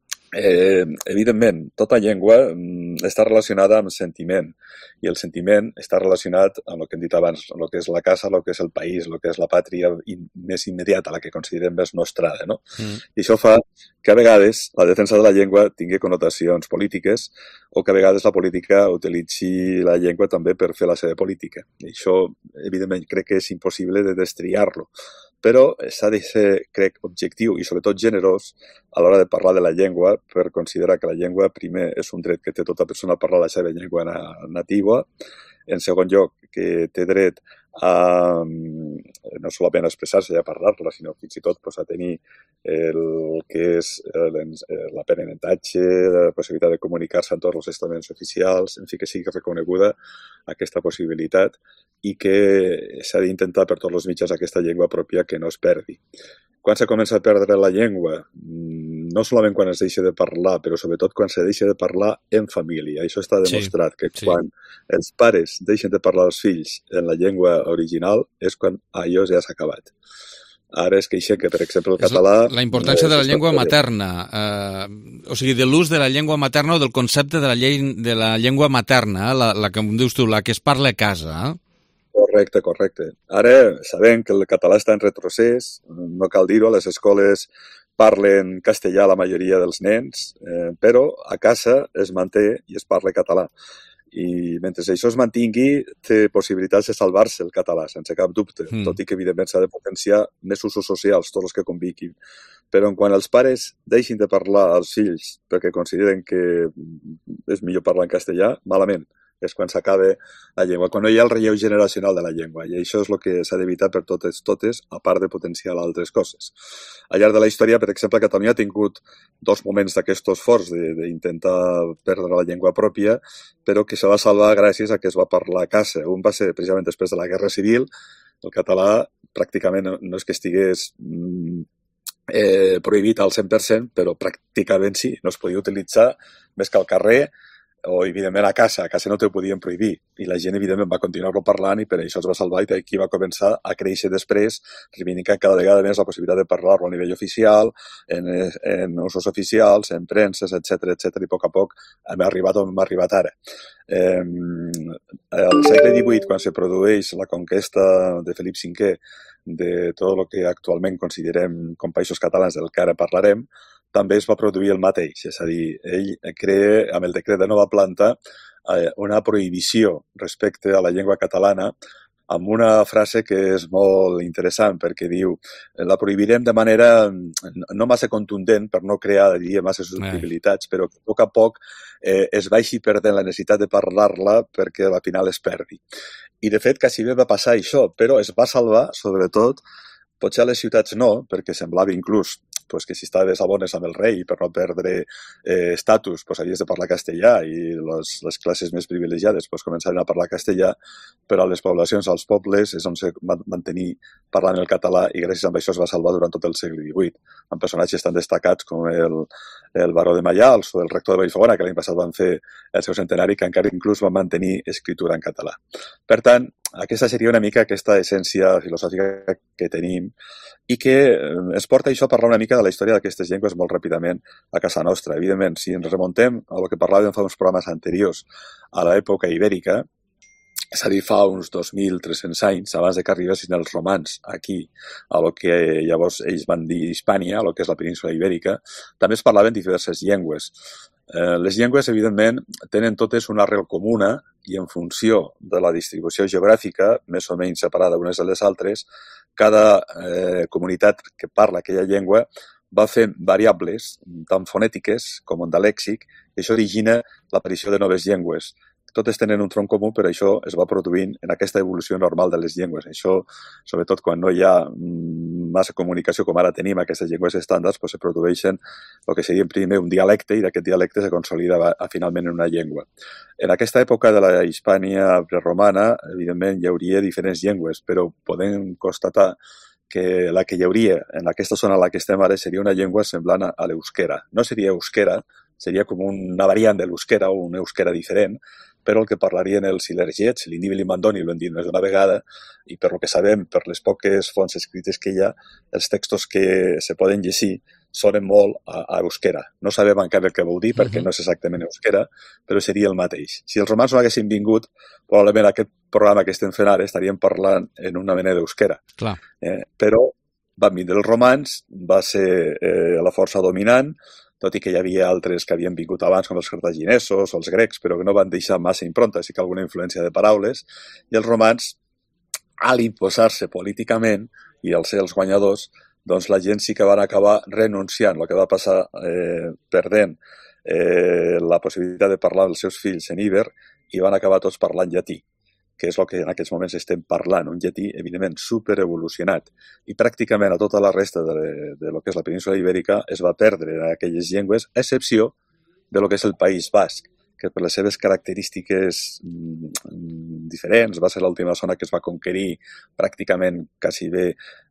Evidentment, tota llengua està relacionada amb sentiment i el sentiment està relacionat amb el que hem dit abans, amb el que és la casa, el que és el país, el que és la pàtria més immediata, la que considerem més nostrada, no? I això fa que a vegades la defensa de la llengua tingui connotacions polítiques o que a vegades la política utilitzi la llengua també per fer la seva política. I això, evidentment, crec que és impossible de destriar-lo. Però s'ha de ser, crec, objectiu i sobretot generós a l'hora de parlar de la llengua per considerar que la llengua, primer, és un dret que té tota persona a parlar la seva llengua nativa, en segon lloc, que té dret a no solament a expressar-se i a parlar-la, sinó fins i tot a tenir el que és l'aprenentatge, la possibilitat de comunicar-se amb tots els estaments oficials, en fi, que sigui reconeguda aquesta possibilitat i que s'ha d'intentar per tots els mitjans aquesta llengua pròpia que no es perdi. Quan se comença a perdre la llengua? No solament quan es deixa de parlar, però sobretot quan se deixa de parlar en família. Això està demostrat, que quan els pares deixen de parlar als fills en la llengua original és quan allò ja s'ha acabat. Ara es queixa que, per exemple, el català... La importància de la llengua materna, o sigui, de l'ús de la llengua materna o del concepte de la llengua materna, la que dius tu, la que es parla a casa, Correcte. Ara sabem que el català està en retrocés, no cal dir-ho, a les escoles parlen castellà la majoria dels nens, però a casa es manté i es parla català. I mentre això es mantingui, té possibilitats de salvar-se el català, sense cap dubte, tot i que evidentment s'ha de potenciar més usos socials, tots els que convinguin. Però quan els pares deixin de parlar als fills perquè consideren que és millor parlar en castellà, malament. És quan s'acaba la llengua, quan no hi ha el relleu generacional de la llengua. I això és el que s'ha d'evitar per totes, a part de potenciar altres coses. Al llarg de la història, per exemple, Catalunya ha tingut 2 moments d'aquests forts d'intentar perdre la llengua pròpia, però que se va salvar gràcies a que es va parlar a casa. Un va ser precisament després de la Guerra Civil. El català pràcticament no és que estigués prohibit al 100%, però pràcticament sí, no es podia utilitzar més que al carrer o, evidentment, a casa no t'ho podien prohibir. I la gent, evidentment, va continuar-lo parlant i per això es va salvar i aquí va començar a créixer després, reivindicant cada vegada més la possibilitat de parlar-lo a nivell oficial, en usos oficials, en premses, etc i a poc hem arribat on hem arribat ara. Al segle XVIII, quan se produeix la conquesta de Felip V de tot el que actualment considerem com països catalans, del que ara parlarem, també es va produir el mateix, és a dir, ell crea, amb el decret de nova planta, una prohibició respecte a la llengua catalana, amb una frase que és molt interessant, perquè diu la prohibirem de manera no massa contundent per no crear, diria, massa susceptibilitats, però que a poc es vagi perdent la necessitat de parlar-la perquè al final es perdi. I de fet quasi bé va passar això, però es va salvar, sobretot, potser a les ciutats no, perquè semblava inclús que si estaves a bones amb el rei per no perdre estatus, havies de parlar castellà i les classes més privilegiades començaven a parlar castellà, però a les poblacions, als pobles, és on se va mantenir parlant el català i gràcies a això es va salvar durant tot el segle XVIII, amb personatges tan destacats com el baró de Maials o el rector de Vallfogona, que l'any passat van fer el seu centenari, que encara inclús van mantenir escritura en català. Per tant, aquesta seria una mica aquesta essència filosòfica que tenim i que ens porta això a parlar una mica de la història d'aquestes llengües molt ràpidament a casa nostra. Evidentment, si ens remontem a el que parlàvem fa uns programes anteriors, a l'època ibèrica, és a dir, fa uns 2.300 anys, abans que arribessin els romans aquí, a lo que llavors ells van dir Hispània, a lo que és la península ibèrica, també es parlaven diverses llengües. Les llengües, evidentment, tenen totes una arrel comuna i en funció de la distribució geogràfica, més o menys separada unes de les altres, cada comunitat que parla aquella llengua va fent variables tant fonètiques com de lèxic i això origina l'aparició de noves llengües. Totes tenen un tronc comú, però això es va produint en aquesta evolució normal de les llengües. Això, sobretot quan no hi ha massa comunicació com ara tenim, aquestes llengües estàndards, se produeixen el que seria primer un dialecte i d'aquest dialecte se consolida finalment en una llengua. En aquesta època de la Hispània preromana, evidentment, hi hauria diferents llengües, però podem constatar que la que hi hauria en aquesta zona en la que estem ara seria una llengua semblant a l'euskera. No seria euskera, seria com una variant de l'euskera o una euskera diferent, però el que parlarien els ilergets, l'indíbil i mandoni, l'hem dit més d'una vegada, i per lo que sabem, per les poques fonts escrites que hi ha, els textos que se poden llegir sonen molt a euskera. No sabem encara el que vol dir, perquè no és exactament euskera, però seria el mateix. Si els romans no haguessin vingut, probablement aquest programa que estem fent ara estaríem parlant en una mena d'euskera. Però van vindre els romans, va ser la força dominant, tot i que hi havia altres que havien vingut abans, com els cartaginesos o els grecs, però que no van deixar massa impronta, sí que alguna influència de paraules, i els romans, a l'imposar-se políticament i al ser els guanyadors, doncs la gent sí que van acabar renunciant, el que va passar perdent la possibilitat de parlar dels seus fills en íber i van acabar tots parlant llatí, que és el que en aquests moments estem parlant, un llatí, evidentment, superevolucionat. I pràcticament a tota la resta de lo que és la península ibèrica es va perdre en aquelles llengües, a excepció de lo que és el País Basc, que per les seves característiques diferents va ser l'última zona que es va conquerir pràcticament quasi bé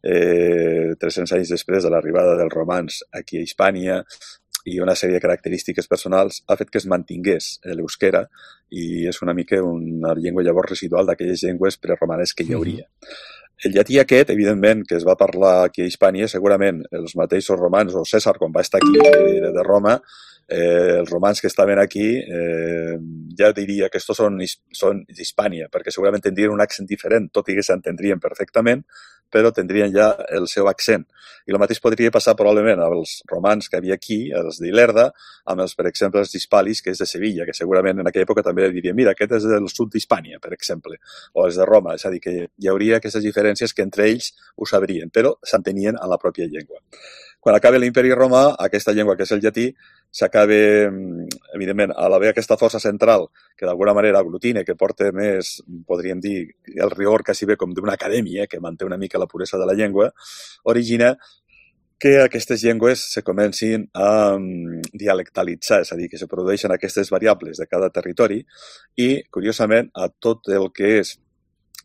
300 anys després de l'arribada dels romans aquí a Hispània, i una sèrie de característiques personals ha fet que es mantingués l'euskera i és una mica una llengua llavors residual d'aquelles llengües preromanes que hi hauria. El llatí aquest, evidentment, que es va parlar aquí a Hispània, segurament els mateixos romans o Cèsar, quan va estar aquí, de Roma, els romans que estaven aquí ja diria que estos són d'Hispània, perquè segurament tindrien un accent diferent, tot i que s'entendrien perfectament, però tindrien ja el seu accent. I el mateix podria passar probablement als romans que havia aquí, els d'Ilerda, amb els, per exemple, els d'Hispalis, que és de Sevilla, que segurament en aquella època també dirien, mira, aquest és del sud d'Hispània, per exemple, o els de Roma, és a dir, que hi hauria aquestes diferències que entre ells ho sabrien, però s'entenien en la pròpia llengua. Quan acaba l'imperi romà, aquesta llengua que és el llatí, s'acaba, evidentment, a l'haver aquesta força central que d'alguna manera aglutina, que porta més, podríem dir, el rigor quasi bé com d'una acadèmia, que manté una mica la puresa de la llengua, origina que aquestes llengües se comencin a dialectalitzar, és a dir, que se produeixen aquestes variables de cada territori i, curiosament, a tot el que és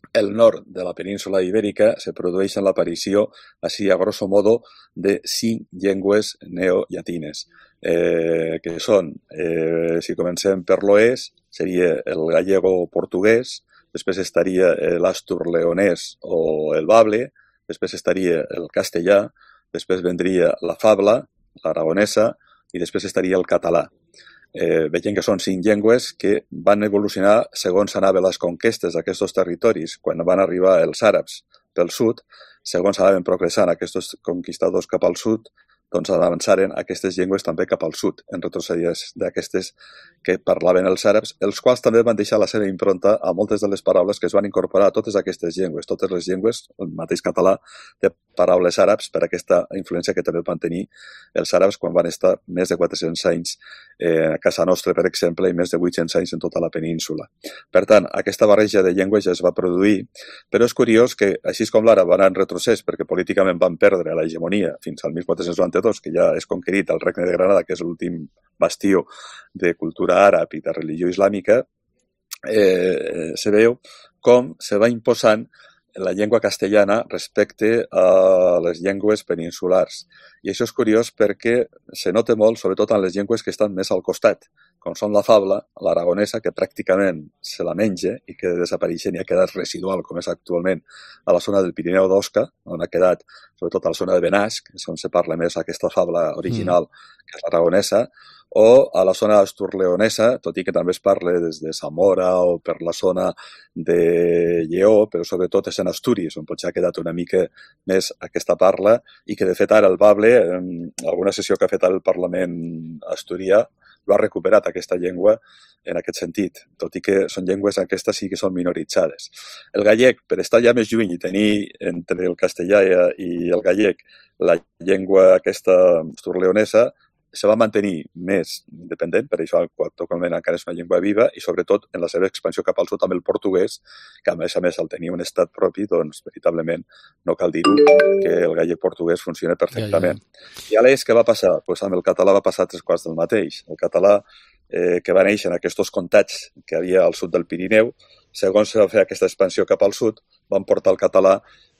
el nord de la península ibèrica se produeixen l'aparició, així a grosso modo, de 5 llengües neollatines, que són, si comencem per l'oest, seria el gallego-portuguès, després estaria l'astur-leonès o el bable, després estaria el castellà, després vendria la fabla, l'aragonesa, i després estaria el català. Veiem que són 5 llengües que van evolucionar segons anaven les conquestes d'aquests territoris. Quan van arribar els àrabs pel sud, segons anaven progressant aquests conquistadors cap al sud, doncs avançaren aquestes llengües també cap al sud, en retrocedides d'aquestes que parlaven els àrabs, els quals també van deixar la seva impronta a moltes de les paraules que es van incorporar a totes aquestes llengües. Totes les llengües, el mateix català, té paraules àrabs per aquesta influència que també van tenir els àrabs quan van estar més de 400 anys a casa nostra, per exemple, i més de 800 anys en tota la península. Per tant, aquesta barreja de llengües ja es va produir, però és curiós que, així com l'àrab va anar en retrocés perquè políticament van perdre la hegemonia fins al 1492, que ja és conquerit el Regne de Granada, que és l'últim bastió de cultura àrab i de religió islàmica, se veu com se va imposant la llengua castellana respecte a les llengües peninsulars. I això és curiós perquè se nota molt, sobretot en les llengües que estan més al costat, com són la fabla, l'aragonesa, que pràcticament se la menja i que desapareixent i ha quedat residual, com és actualment a la zona del Pirineu d'Osca, on ha quedat, sobretot a la zona de Benasc, on se parla més aquesta fabla original, que és l'aragonesa, o a la zona astur-leonesa, tot i que també es parla des de Zamora o per la zona de Lleó, però sobretot és en Astúries, on potser ha quedat una mica més aquesta parla, i que de fet ara el Bable, en alguna sessió que ha fet el Parlament asturià, lo ha recuperat aquesta llengua en aquest sentit, tot i que són llengües aquestes sí que són minoritzades. El gallec, per estar ja més lluny i tenir entre el castellà i el gallec la llengua aquesta astur-leonesa, se va mantenir més independent, per això actualment encara és una llengua viva, i sobretot en la seva expansió cap al sud amb el portuguès, que a més el tenia un estat propi, doncs veritablement no cal dir-ho, que el gallec portuguès funciona perfectament. I a l'est què va passar? Pues amb el català va passar 3 quarts del mateix. El català que va néixer en aquests comtats que havia al sud del Pirineu, segons se va fer aquesta expansió cap al sud, van portar el català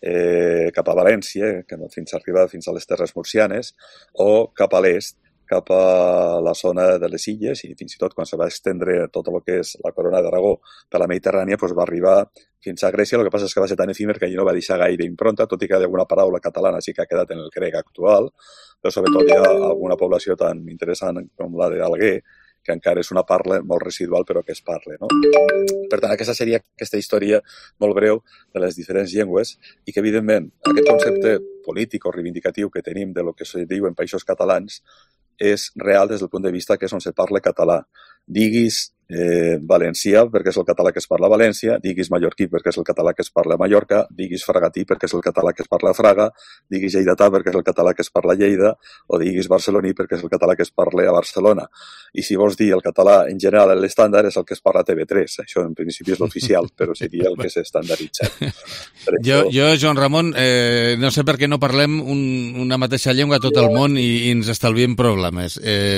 cap a València, fins a arribar fins a les terres murcianes, o cap a l'est, cap a la zona de les illes, i fins i tot quan se va estendre tot el que és la corona d'Aragó per la Mediterrània, doncs va arribar fins a Grècia. El que passa és que va ser tan efímer que allí no va deixar gaire impronta, tot i que alguna paraula catalana sí que ha quedat en el grec actual, però sobretot hi ha alguna població tan interessant com la d'Alguer, que encara és una parla molt residual però que es parla, no? Per tant, aquesta seria aquesta història molt breu de les diferents llengües i que, evidentment, aquest concepte polític o reivindicatiu que tenim de lo que se diu en països catalans és real des del punt de vista que és on se parla català. Diguis valencià, perquè és el català que es parla a València, diguis mallorquí, perquè és el català que es parla a Mallorca, diguis fragatí, perquè és el català que es parla a Fraga, diguis lleidatà, perquè és el català que es parla a Lleida, o diguis barceloní, perquè és el català que es parla a Barcelona. I si vols dir el català en general, l'estàndard és el que es parla a TV3. Això en principi és l'oficial, però seria el que s'ha estandarditzat. Jo, Joan Ramon, no sé per què no parlem una mateixa llengua a tot el món i ens estalviem problemes.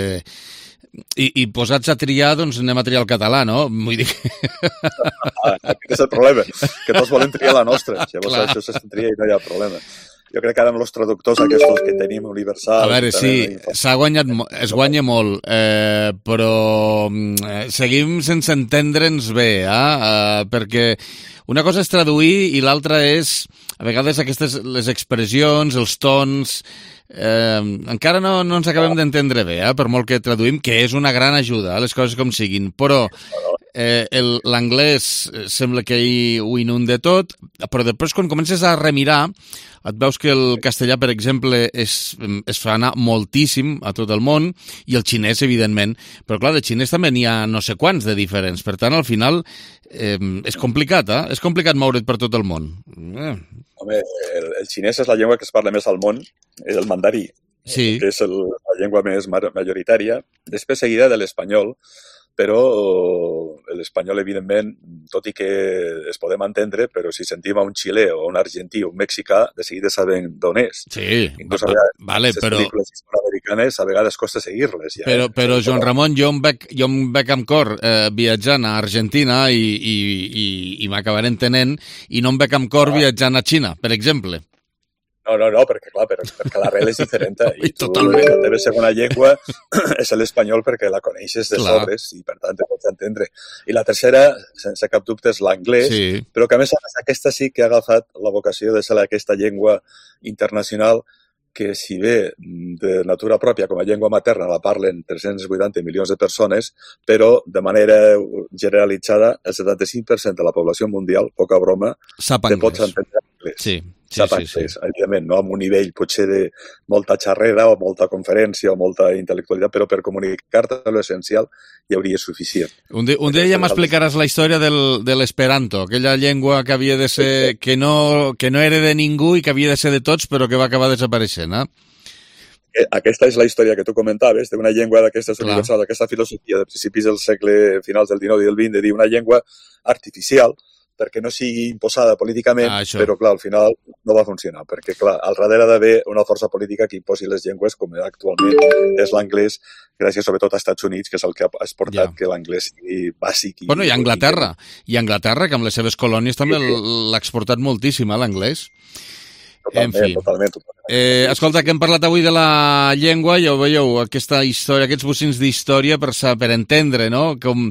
I posats a triar, doncs anem a triar el català, no? Vull dir... Aquest és el problema, que tots volem triar la nostra. Llavors això se tria i no hi ha problema. Jo crec que ara amb els traductors aquests que tenim universals... A veure, sí, es guanya molt, però seguim sense entendre'ns bé, perquè una cosa és traduir i l'altra és, a vegades, les expressions, els tons... encara no ens acabem d'entendre bé, per molt que traduïm, que és una gran ajuda, les coses com siguin, però l'anglès sembla que ho inunda tot, però després quan comences a remirar et veus que el castellà, per exemple, es fa anar moltíssim a tot el món, i el xinès, evidentment, però clar, de xinès també n'hi ha no sé quants de diferents, per tant, al final és complicat, és complicat moure't per tot el món. Home, el xinès és la llengua que es parla més al món, és el mandarí, que és la llengua més majoritària, després seguida de l'espanyol, però l'espanyol, evidentment, tot i que es podem entendre, però si sentim a un xilè o un argentí o un mexicà, de seguida sabem d'on és. Sí, inclús vale, però... les pel·lícules hispanoamericanes a vegades costa seguir-les. Ja, però Joan Ramon, jo em veig amb cor viatjant a Argentina i m'acabaré entenent, i no em veig amb cor viatjant a Xina, per exemple. No, perquè clar, perquè l'arrel és diferent i tu, la teva segona llengua és l'espanyol perquè la coneixes de sobres i per tant te pots entendre. I la tercera, sense cap dubte, és l'anglès, però que a més aquesta sí que ha agafat la vocació de ser aquesta llengua internacional que si bé de natura pròpia com a llengua materna la parlen 380 milions de persones, però de manera generalitzada el 75% de la població mundial, poca broma, te pots entendre anglès. Sí. Evidentment, no amb un nivell potser de molta xarrera o molta conferència o molta intel·lectualitat, però per comunicar-te l'essencial ja hauria suficient. Un dia ja m'explicaràs la història de l'esperanto, aquella llengua que havia de ser, que no era de ningú i que havia de ser de tots, però que va acabar desapareixent, Aquesta és la història que tu comentaves, d'una llengua d'aquestes universals, d'aquesta filosofia de principis del segle, finals del XIX i del XX, de dir una llengua artificial, perquè no sigui imposada políticament, però clar, al final no va funcionar, perquè clar, al darrere d'haver una força política que imposi les llengües, com actualment és l'anglès, gràcies sobretot als Estats Units, que és el que ha exportat que l'anglès sigui bàsic. Bueno, i Anglaterra, que amb les seves colònies també l'ha exportat moltíssim, l'anglès. Totalment. Escolta, que hem parlat avui de la llengua, ja ho veieu, aquesta història, aquests bocins d'història per entendre, no?, com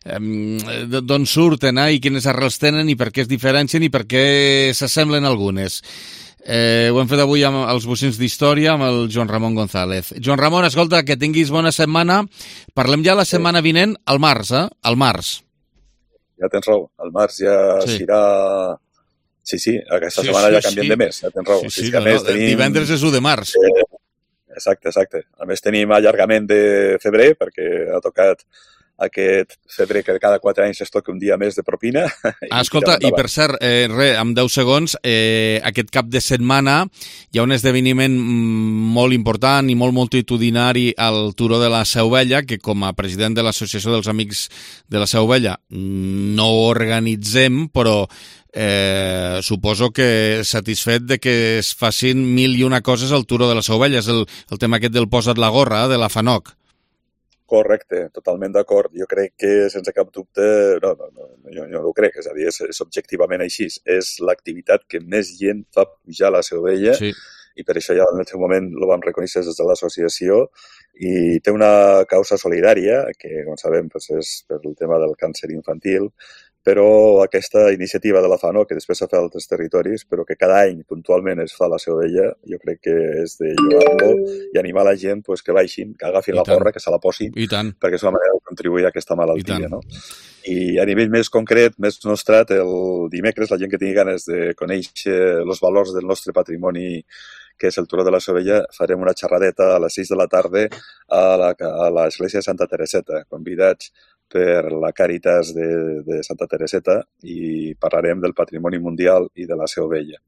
d'on surten i quines arrels tenen i per què es diferencien i per què s'assemblen algunes. Ho hem fet avui amb els bocins d'història amb el Joan Ramon González. Joan Ramon, escolta, que tinguis bona setmana. Parlem ja la setmana vinent, al març, al març. Ja tens raó, al març ja serà... Sí, aquesta setmana ja canviem de mes, ja tens raó. Divendres és 1 de març. Exacte. A més tenim allargament de febrer, perquè ha tocat aquest febrer que cada 4 anys es toca un dia més de propina. Escolta, i per cert, en 10 segons, aquest cap de setmana hi ha un esdeveniment molt important i molt multitudinari al Turó de la Seu Vella, que com a president de l'Associació dels Amics de la Seu Vella no ho organitzem, però suposo que satisfet de que es facin 1001 coses al Turó de la Seu Vella. És el tema aquest del posa't la gorra, de la FANOC. Correcte, totalment d'acord. Jo crec que, sense cap dubte, jo no ho crec, és a dir, és objectivament així. És l'activitat que més gent fa pujar a la Seu Vella i per això ja en el seu moment ho vam reconèixer des de l'associació i té una causa solidària que, com sabem, és per el tema del càncer infantil, però aquesta iniciativa de la FANO, que després s'ha fet a altres territoris, però que cada any puntualment es fa a la Seu Vella, jo crec que és de llogar-lo i animar la gent que baixin, que agafin la porra, que se la posin, perquè és una manera de contribuir a aquesta malaltia. No? I a nivell més concret, més nostrat, el dimecres, la gent que tingui ganes de conèixer els valors del nostre patrimoni, que és el Turó de la Seu Vella, farem una xerradeta a les 6 de la tarda a l'església de Santa Tereseta, convidats per la Càritas de Santa Tereseta i parlarem del patrimoni mundial i de la Seu Vella.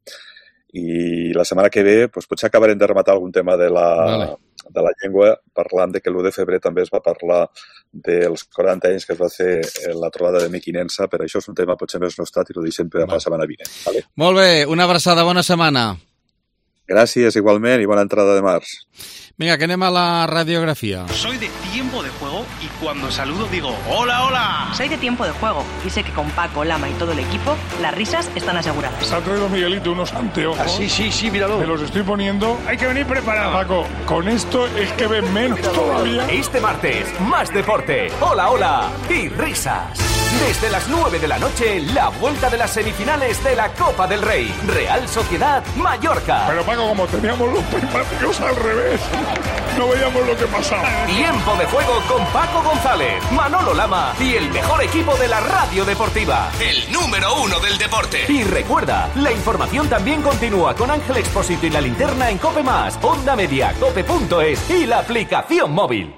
I la setmana que ve potser acabarem de rematar algun tema de la llengua, parlant de que l'1 de febrer també es va parlar dels 40 anys que es va fer la trobada de Mequinensa, però això és un tema potser més nostrat i ho deixem per la setmana vinent. ¿Vale? Molt bé, una abraçada, bona setmana. Gràcies, igualment, i bona entrada de març. Venga, que anem a la radiografía. Soy de Tiempo de Juego y cuando saludo digo ¡Hola, hola! Soy de Tiempo de Juego y sé que con Paco, Lama y todo el equipo las risas están aseguradas. Se ha traído Miguelito unos anteojos. Ah, sí, míralo. Me los estoy poniendo. Hay que venir preparado. Paco, con esto es que ven menos todavía. Este martes, más deporte, hola, hola y risas. Desde las 9 de la noche, la vuelta de las semifinales de la Copa del Rey. Real Sociedad Mallorca. Pero Paco, como teníamos los prismáticos al revés, no veíamos lo que pasaba. Tiempo de Juego con Paco González, Manolo Lama y el mejor equipo de la radio deportiva. El número 1 del deporte. Y recuerda, la información también continúa con Ángel Expósito y la linterna en Cope+, Onda Media, Cope.es y la aplicación móvil.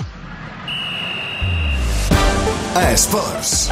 A Esports.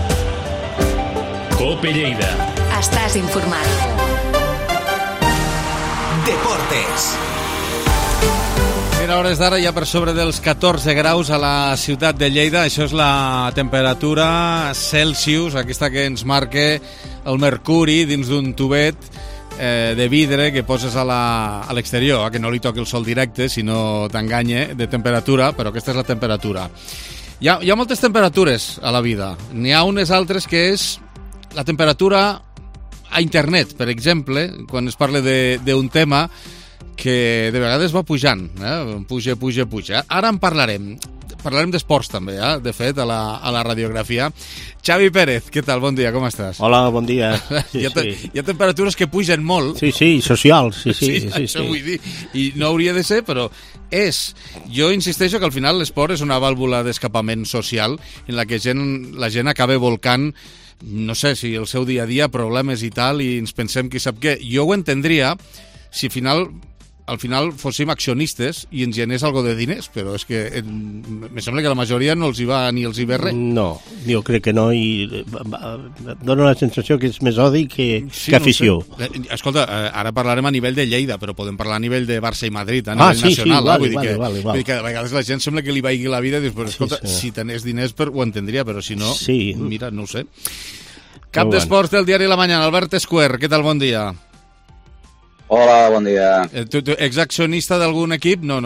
Cope Lleida. Estàs informat. Deportes. Mira, a hores d'ara ja per sobre dels 14 graus a la ciutat de Lleida. Això és la temperatura Celsius, aquesta que ens marca el mercuri dins d'un tubet de vidre que poses a l'exterior, que no li toqui el sol directe, si no t'enganya de temperatura, però aquesta és la temperatura. Hi ha moltes temperatures a la vida. N'hi ha unes altres que és la temperatura a internet, per exemple, quan es parla d'un tema que de vegades va pujant, puja. Ara en parlarem d'esports també, de fet, a la radiografia. Xavi Pérez, què tal? Bon dia, com estàs? Hola, bon dia. Hi ha temperatures que pugen molt. Sí, socials. Sí. Això vull dir. I no hauria de ser, però és. Jo insisteixo que al final l'esport és una vàlvula d'escapament social en la que la gent acaba volcant, no sé, si el seu dia a dia, problemes i tal, i ens pensem qui sap què. Jo ho entendria si al final fóssim accionistes i ens genés algo de diners, però és que me sembla que la majoria no els hi va ni els hi ve res. No, jo crec que no, i dona la sensació que és més odi que afició. No sé. Escolta, ara parlarem a nivell de Lleida, però podem parlar a nivell de Barça i Madrid, a nivell nacional. Vull dir que a vegades la gent sembla que li vagi la vida i dius, però escolta, si tenés diners ho entendria, però si no, mira, no ho sé. Cap d'esports del diari La Mañana, Albert Esquer, què tal, bon dia? Hola, bon dia. Tu ets accionista d'algun equip? No?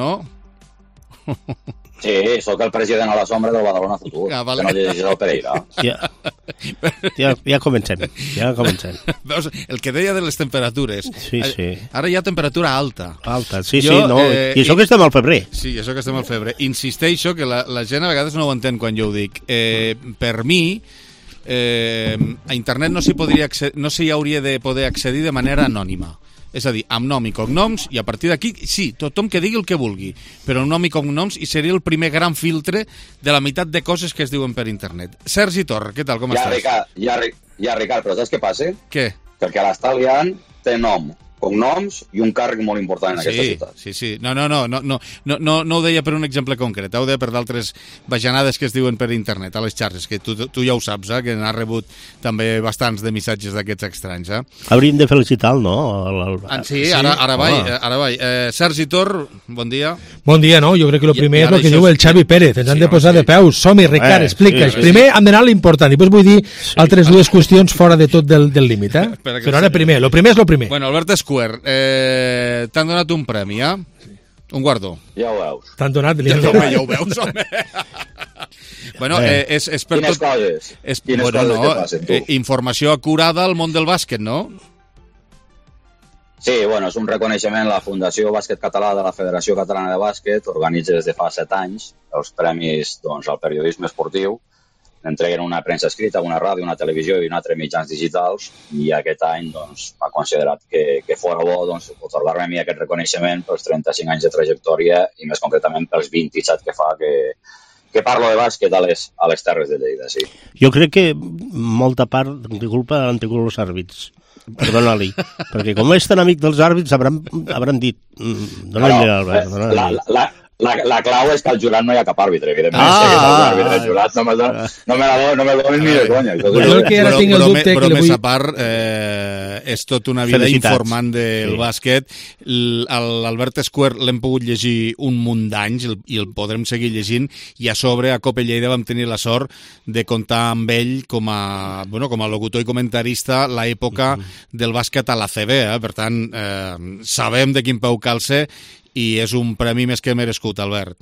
Sí, sóc el president a la sombra del Badalona Futur, vale. Que no llegeixes el Pereira. Ja comencem. Veus, el que deia de les temperatures. Sí. Ara hi ha temperatura alta. I això que estem al febrer. Sí, això que estem al febrer. Insisteixo que la gent a vegades no ho entén quan jo ho dic. Per mi, a internet no s'hi hauria de poder accedir de manera anònima. És a dir, amb nom i cognoms, i a partir d'aquí, sí, tothom que digui el que vulgui, però amb nom i cognoms, i seria el primer gran filtre de la meitat de coses que es diuen per internet. Sergi Tor, què tal, com estàs? Ricard, però saps què passa? Què? Perquè l'està liant té nom, cognoms i un càrrec molt important en aquesta ciutat. Sí. No ho deia per un exemple concret, ho deia per d'altres bajanades que es diuen per internet, a les xarxes, que tu ja ho saps, que n'has rebut també bastants de missatges d'aquests estranys. Hauríem de felicitar-lo, no? Sí, ara vaig. Sergi Tor, bon dia. Bon dia, no? Jo crec que el primer és el que diu el Xavi Pérez, ens han de posar de peus. Som-hi, Ricard, explica's. Primer hem d'anar a l'important, i després vull dir altres dues qüestions fora de tot del límit, Però ara primer, el primer és el primer. Bueno, Albert Esquer, t'han donat un premi, un guardó. Ja ho veus. T'han donat... Ja ho veus, home. Bueno, és per tot... Quines coses que passen, tu? Informació acurada al món del bàsquet, no? Sí, és un reconeixement. La Fundació Bàsquet Català de la Federació Catalana de Bàsquet organitza des de fa 7 anys els premis al periodisme esportiu. Entreguen una premsa escrita, una ràdio, una televisió i un altre mitjans digitals, i aquest any ha considerat que fora bo otorgar-me a mi aquest reconeixement pels 35 anys de trajectòria i més concretament pels 27 que fa que parlo de bàsquet a les Terres de Lleida, sí. Jo crec que molta part de culpa l'han tingut els àrbits. Perdona-li, perquè com és tan amic dels àrbits hauran dit dona-li l'Albert. La clau és que al jurat no hi ha cap àrbitre, evidentment. El jurat no me donen ni de conya. Bromes a part, és tot una vida informant del bàsquet. L'Albert Esquer l'hem pogut llegir un munt d'anys i el podrem seguir llegint, i a sobre a Copa Lleida vam tenir la sort de comptar amb ell com a locutor i comentarista l'època del bàsquet a la CB. Per tant, sabem de quin peu calça, i és un premi més que merescut, Albert.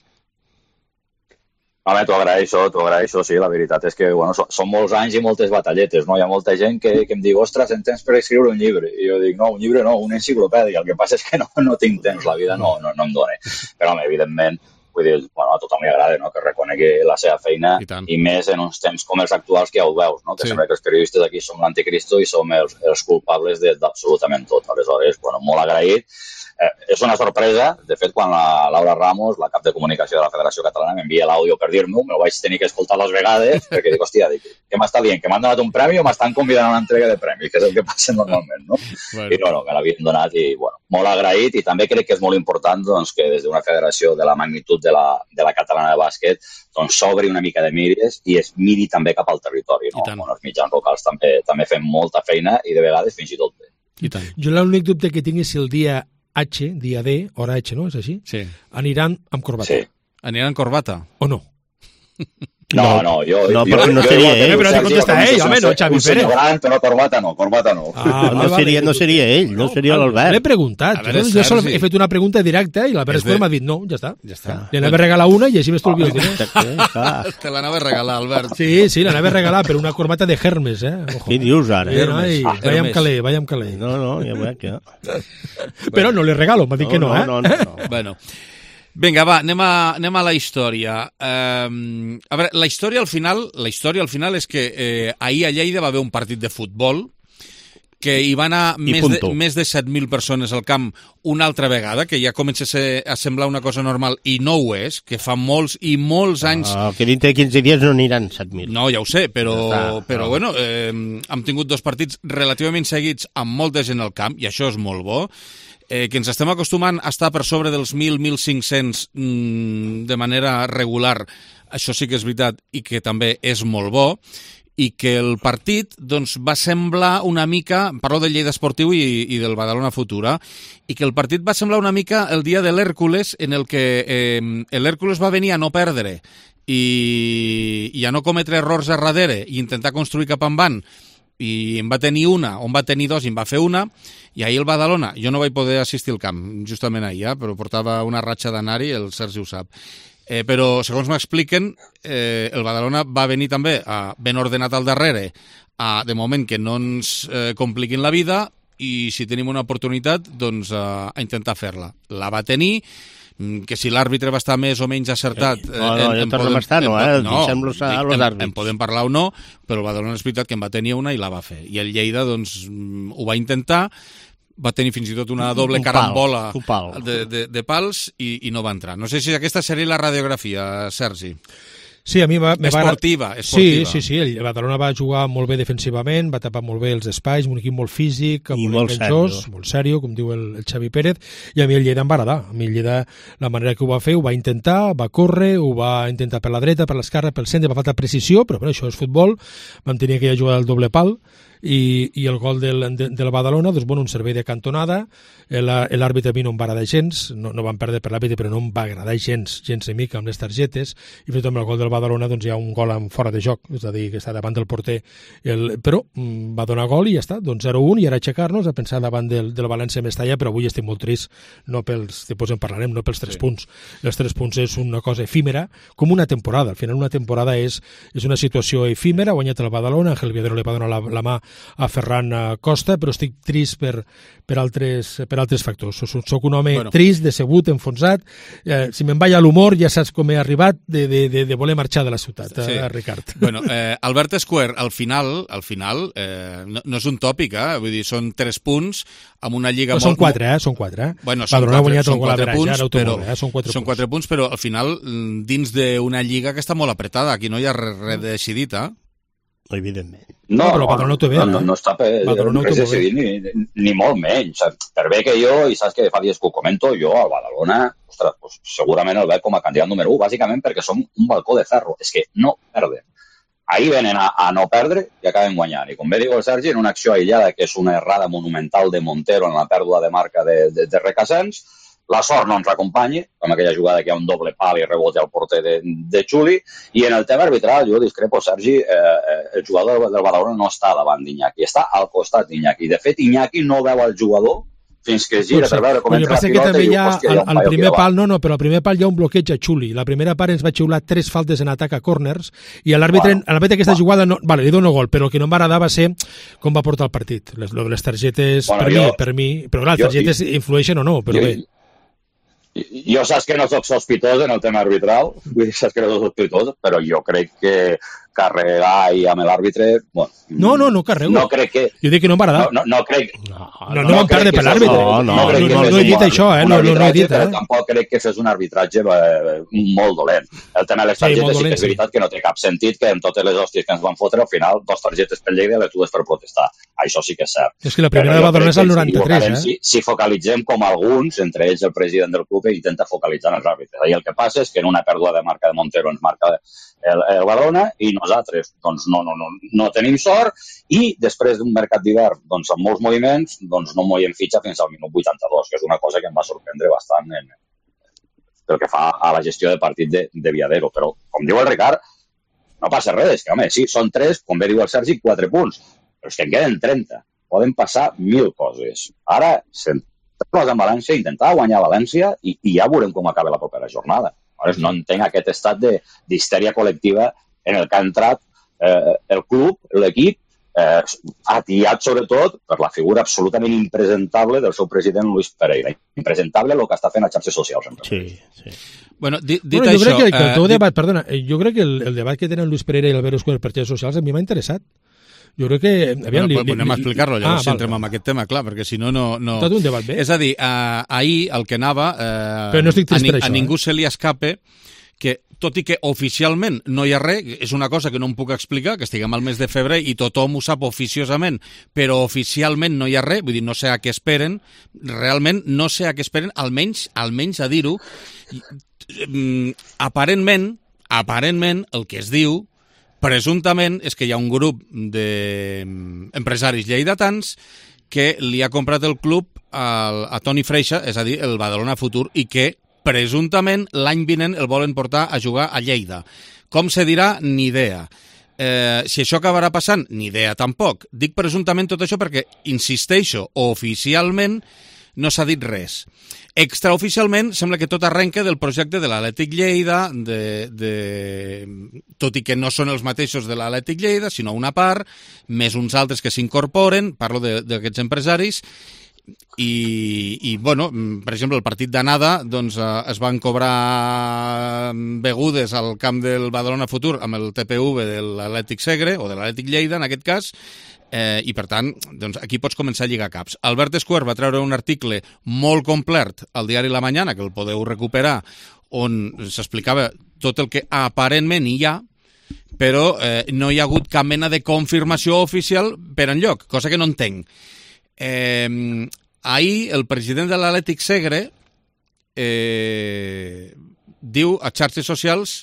Home, t'ho agraeixo, sí, la veritat és que són molts anys i moltes batalletes, no? Hi ha molta gent que em diu, ostres, en temps per escriure un llibre, i jo dic, no, un llibre no, una enciclopèdia, el que passa és que no tinc temps, la vida no em dona, però home, evidentment, vull dir, a tothom li agrada que reconegui la seva feina, i més en uns temps com els actuals que ja ho veus, que sembla que els periodistes aquí som l'anticristo i som els culpables d'absolutament tot. Aleshores, molt agraït. És una sorpresa, de fet, quan la Laura Ramos, la cap de comunicació de la Federació Catalana, m'envia l'àudio per dir-m'ho, me'l vaig tenir que escoltar 2 vegades, perquè dic, hòstia, què m'està dient? Que m'han donat un premi o m'estan convidant a una entrega de premis, que és el que passa normalment, no? I no, me l'havien donat i, molt agraït, i també crec que és molt important que des d'una federació de la magnitud de la catalana de bàsquet s'obri una mica de mires i es miri també cap al territori, no? Els mitjans locals també fem molta feina i de vegades fins i tot bé. Jo l'únic dubte que tinc és si el dia H, dia D, hora H, no? És així? Sí. Aniran amb corbata. Sí. Aniran amb corbata? O no? No, perquè no seria ell. Però te contesta ell, home, no, Xavi Pérez. Gran, però corbata no. No seria ell, no seria l'Albert. L'he preguntat. Jo solo he fet una pregunta directa i l'Albert Escuer m'ha dit no, ja està. Li anava a regalar una i així m'estolvio els diners. Te l'anava a regalar, Albert. Sí, l'anava a regalar, però una corbata de Hermes, Què dius ara? Vaya amb calé. No, ja veig que... Però no li regalo, m'ha dit que no, No. Bueno, vinga, va, anem a la història. A veure, la història al final és que ahir a Lleida va haver un partit de futbol que hi va anar més de 7.000 persones al camp una altra vegada, que ja comença a semblar una cosa normal, i no ho és, que fa molts i molts anys... Que dintre de 15 dies no aniran 7.000. No, ja ho sé, però bueno, hem tingut 2 partits relativament seguits amb molta gent al camp, i això és molt bo. Que ens estem acostumant a estar per sobre dels 1.000-1.500 de manera regular, això sí que és veritat i que també és molt bo, i que el partit doncs, va semblar una mica, parlo del Lleida Esportiu i del Badalona Futura, i que el partit va semblar una mica el dia de l'Hèrcules, en el que l'Hèrcules va venir a no perdre i a no cometre errors a darrere i intentar construir cap endavant, i en va tenir una, on va tenir 2 i en va fer una, i ahir el Badalona, jo no vaig poder assistir al camp, justament ahir, però portava una ratxa d'anar-hi, el Sergi ho sap. Però, segons m'expliquen, el Badalona va venir també ben ordenat al darrere, de moment que no ens compliquin la vida, i si tenim una oportunitat, doncs a intentar fer-la. La va tenir, que si l'àrbitre va estar més o menys acertat... en podem parlar o no, però el Badalona és veritat que en va tenir una i la va fer. I el Lleida doncs, ho va intentar, va tenir fins i tot una doble carambola de pals i no va entrar. No sé si aquesta seria la radiografia, Sergi. Sí, a mi esportiva. Sí, el Badalona va jugar molt bé defensivament, va tapar molt bé els espais, un equip molt físic, molt sèrio, com diu el Xavi Pérez, i a mi el Lleida em va agradar. A mi el Lleida, la manera que ho va fer, ho va intentar, va córrer, ho va intentar per la dreta, per l'esquerra, pel centre, va faltar precisió, però bueno, això és futbol, vam tenir aquella jugada del doble pal, i el gol del Badalona, doncs, bueno, un servei de cantonada, l'àrbitre a mi no em va agradar gens, no van perdre per l'àrbitre, però no em va agradar gens ni mica amb les targetes, i fet amb el gol del Badalona doncs hi ha un gol fora de joc, és a dir, que està davant del porter, però va donar gol i ja està, doncs 0-1, i ara aixecar-nos a pensar davant del València Mestalla, però avui estic molt trist, no pels, després en parlarem, no pels 3 punts. Els 3 punts és una cosa efímera, com una temporada, al final una temporada és una situació efímera, ha guanyat el Badalona, Ángel Viadero li va donar la mà a Ferran Costa, però estic trist per altres factors. Soc un home trist, decebut, enfonsat. Si me'n vaig a l'humor, ja saps com he arribat de voler marxar de la ciutat, Ricard. Bueno, Albert Escuer, al final no és un tòpic, vull dir, són 3 punts amb una lliga molt... Són 4. Bueno, són 4 punts, són 4 punts, però al final, dins d'una lliga que està molt apretada, aquí no hi ha res decidit, evidentment. No, però Badalona no té bé. No està res decidit ni molt menys. Per bé que jo, i saps que fa dies que ho comento, jo al Badalona, ostres, pues, segurament el veig com a candidat número 1, bàsicament perquè som un balcó de ferro. És que no perden. Ahir venen a no perdre i acaben guanyant. I com bé diu el Sergi, en una acció aïllada que és una errada monumental de Montero en la pèrdua de marca de Requesens, la sort no ens acompanya, com aquella jugada que hi ha un doble pal i rebota al porter de Xuli, i en el tema arbitral jo discrepo, Sergi, el jugador del Badalona no està davant d'Iñaki, està al costat d'Iñaki. De fet, Iñaki no veu el jugador fins que es gira per veure com entra la pilota i diu, hòstia, hi ha un paio aquí davant. Però al primer pal hi ha un bloqueig a Xuli. La primera part ens va xiular 3 faltes en atac a corners i l'àrbitre aquesta jugada, li dono gol, però el que no em va agradar va ser com va portar el partit. Les targetes, per mi, però clar, les targetes influeixen o no, però bé. Jo saps que no soc sospitós en el tema arbitral, saps que no soc sospitós, però jo crec que carregar i amb l'àrbitre... Bueno, no carrego. No crec que... Jo dic que no em va agradar. No crec... No vam perdre per l'àrbitre. No he dit això, no he dit. Però tampoc crec que fes un arbitratge molt dolent. El tema de les targetes sí que és veritat que no té cap sentit que en totes les hòsties que ens van fotre, al final, 2 targetes per Lleida i les 2 per protestar. Això sí que és cert. És que la primera de Badalona és al 93, Si focalitzem com alguns, entre ells el president del club, intenta focalitzar en els àrbitres. I el que passa és que en una pèrdua de marca de Montero ens marca el Badalona, i nosaltres doncs no tenim sort, i després d'un mercat d'hivern doncs, amb molts moviments, doncs no movem fitxa fins al minut 82, que és una cosa que em va sorprendre bastant pel que fa a la gestió de partit de Viadero. Però, com diu el Ricard, no passa res, que home, sí, són 3, com bé diu el Sergi, 4 punts, però és que en queden 30. Poden passar 1.000 coses. Ara, centrar-nos en València, intentar guanyar València i ja veurem com acaba la propera jornada. Llavors, no entenc aquest estat d'histèria col·lectiva en el que ha entrat el club, l'equip, atiat sobretot per la figura absolutament impresentable del seu president Luis Pereira. Impresentable el que està fent a xarxes socials. Sí. Bueno, dit jo això... Crec que el teu debat, perdona, jo crec que el debat que tenen Luis Pereira i Albert Escuder per xarxes socials a mi m'ha interessat. Jo crec que... Anem a explicar-lo, llavors si entrem en aquest tema, clar, perquè si no... Tot un debat bé. És a dir, ahir el que anava... Però no estic trist per això. A ningú se li escape que, tot i que oficialment no hi ha res, és una cosa que no em puc explicar, que estiguem al mes de febrer i tothom ho sap oficiosament, però oficialment no hi ha res, vull dir, no sé a què esperen, realment no sé a què esperen, almenys a dir-ho. Aparentment, el que es diu, presumptament, és que hi ha un grup d'empresaris lleidatans que li ha comprat el club a Toni Freixa, és a dir, el Badalona Futur, i que presumptament l'any vinent el volen portar a jugar a Lleida. Com se dirà? Ni idea. Si això acabarà passant? Ni idea tampoc. Dic presumptament tot això perquè, insisteixo, oficialment no s'ha dit res. Extraoficialment sembla que tot arrenca del projecte de l'Atlètic Lleida, tot i que no són els mateixos de l'Atlètic Lleida, sinó una part, més uns altres que s'incorporen, parlo d'aquests empresaris, i bueno, per exemple, el partit d'anada doncs, es van cobrar begudes al camp del Badalona Futur amb el TPV de l'Atlètic Segre, o de l'Atlètic Lleida, en aquest cas, i per tant, doncs, aquí pots començar a lligar caps. Albert Escuer va treure un article molt complet al diari La Mañana, que el podeu recuperar, on s'explicava tot el que aparentment hi ha, però no hi ha hagut cap mena de confirmació oficial per enlloc, cosa que no entenc. Ahir el president de l'Atlètic Segre diu a xarxes socials,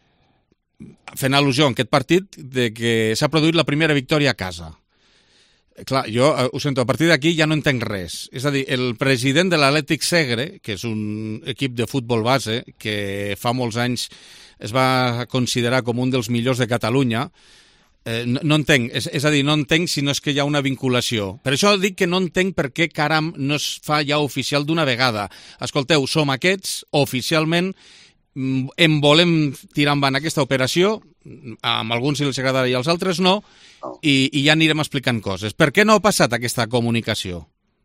fent al·lusió en aquest partit, de que s'ha produït la primera victòria a casa. Clar, jo ho sento, a partir d'aquí ja no entenc res. És a dir, el president de l'Atlètic Segre, que és un equip de futbol base que fa molts anys es va considerar com un dels millors de Catalunya, no entenc, és a dir, no entenc si no és que hi ha una vinculació. Per això dic que no entenc per què caram no es fa ja oficial d'una vegada. Escolteu, som aquests, oficialment, en volem tirar endavant aquesta operació, amb alguns si els agradarà i als altres no, i ja anirem explicant coses. Per què no ha passat aquesta comunicació?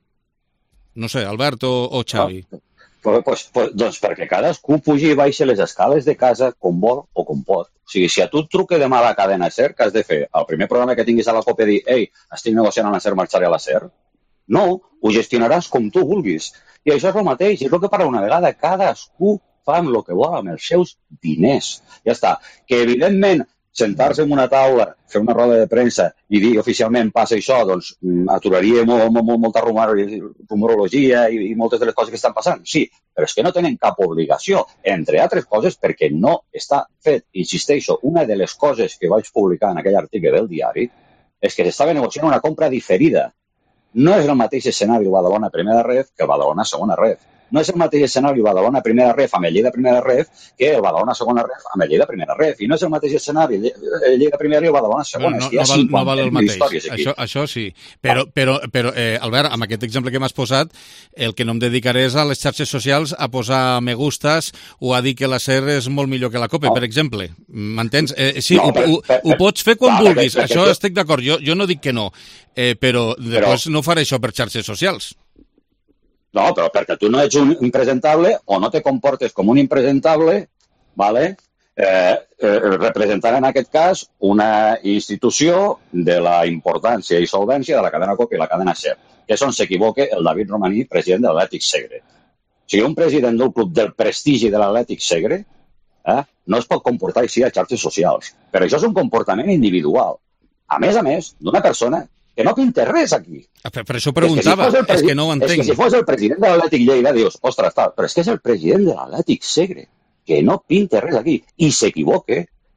No sé, Albert o Xavi. Doncs perquè cadascú pugi i baixa les escales de casa com vol o com pot. O sigui, si a tu et truque demà a la cadena SER, què has de fer? El primer programa que tinguis a la COPE dir «Ei, estic negociant amb la SER, marxaré a la SER». No, ho gestionaràs com tu vulguis. I això és el mateix, és el que parla una vegada, cadascú fa amb el que vol, amb els seus diners. Ja està. Que, evidentment, sentar-se en una taula, fer una roda de premsa i dir oficialment passa això, doncs aturaria molta rumorologia i moltes de les coses que estan passant. Sí, però és que no tenen cap obligació, entre altres coses perquè no està fet. Insisteixo, una de les coses que vaig publicar en aquell article del diari és que s'estava negociant una compra diferida. No és el mateix escenari Badalona primera ref que Badalona segona ref. No és el mateix escenari Badalona primera ref amb el Lleida primera ref que el Badalona segona ref amb el Lleida primera ref. I no és el mateix escenari el Lleida primera i el Badalona segona. No val el mateix. Això sí. Però Albert, amb aquest exemple que m'has posat, el que no em dedicaré és a les xarxes socials a posar me gustes o a dir que la SER és molt millor que la COPE, per exemple. M'entens? Sí, ho pots fer quan vulguis. Això estic d'acord. Jo no dic que no. Però després no faré això per xarxes socials. No, però perquè tu no ets un impresentable o no te comportes com un impresentable, ¿vale? Representant en aquest cas una institució de la importància i solvència de la cadena COPE i la cadena SER, que és on s'equivoca el David Romaní, president de l'Atlètic Segre. O sigui, un president del club del prestigi de l'Atlètic Segre no es pot comportar així a xarxes socials. Però això és un comportament individual. A més, d'una persona que no pinta res aquí. Per això preguntava, és que no ho entenc. És que si fos el president de l'Atlètic Lleida, dius, ostres, tal, però és que és el president de l'Atlètic Segre, que no pinta res aquí, i s'equivoca,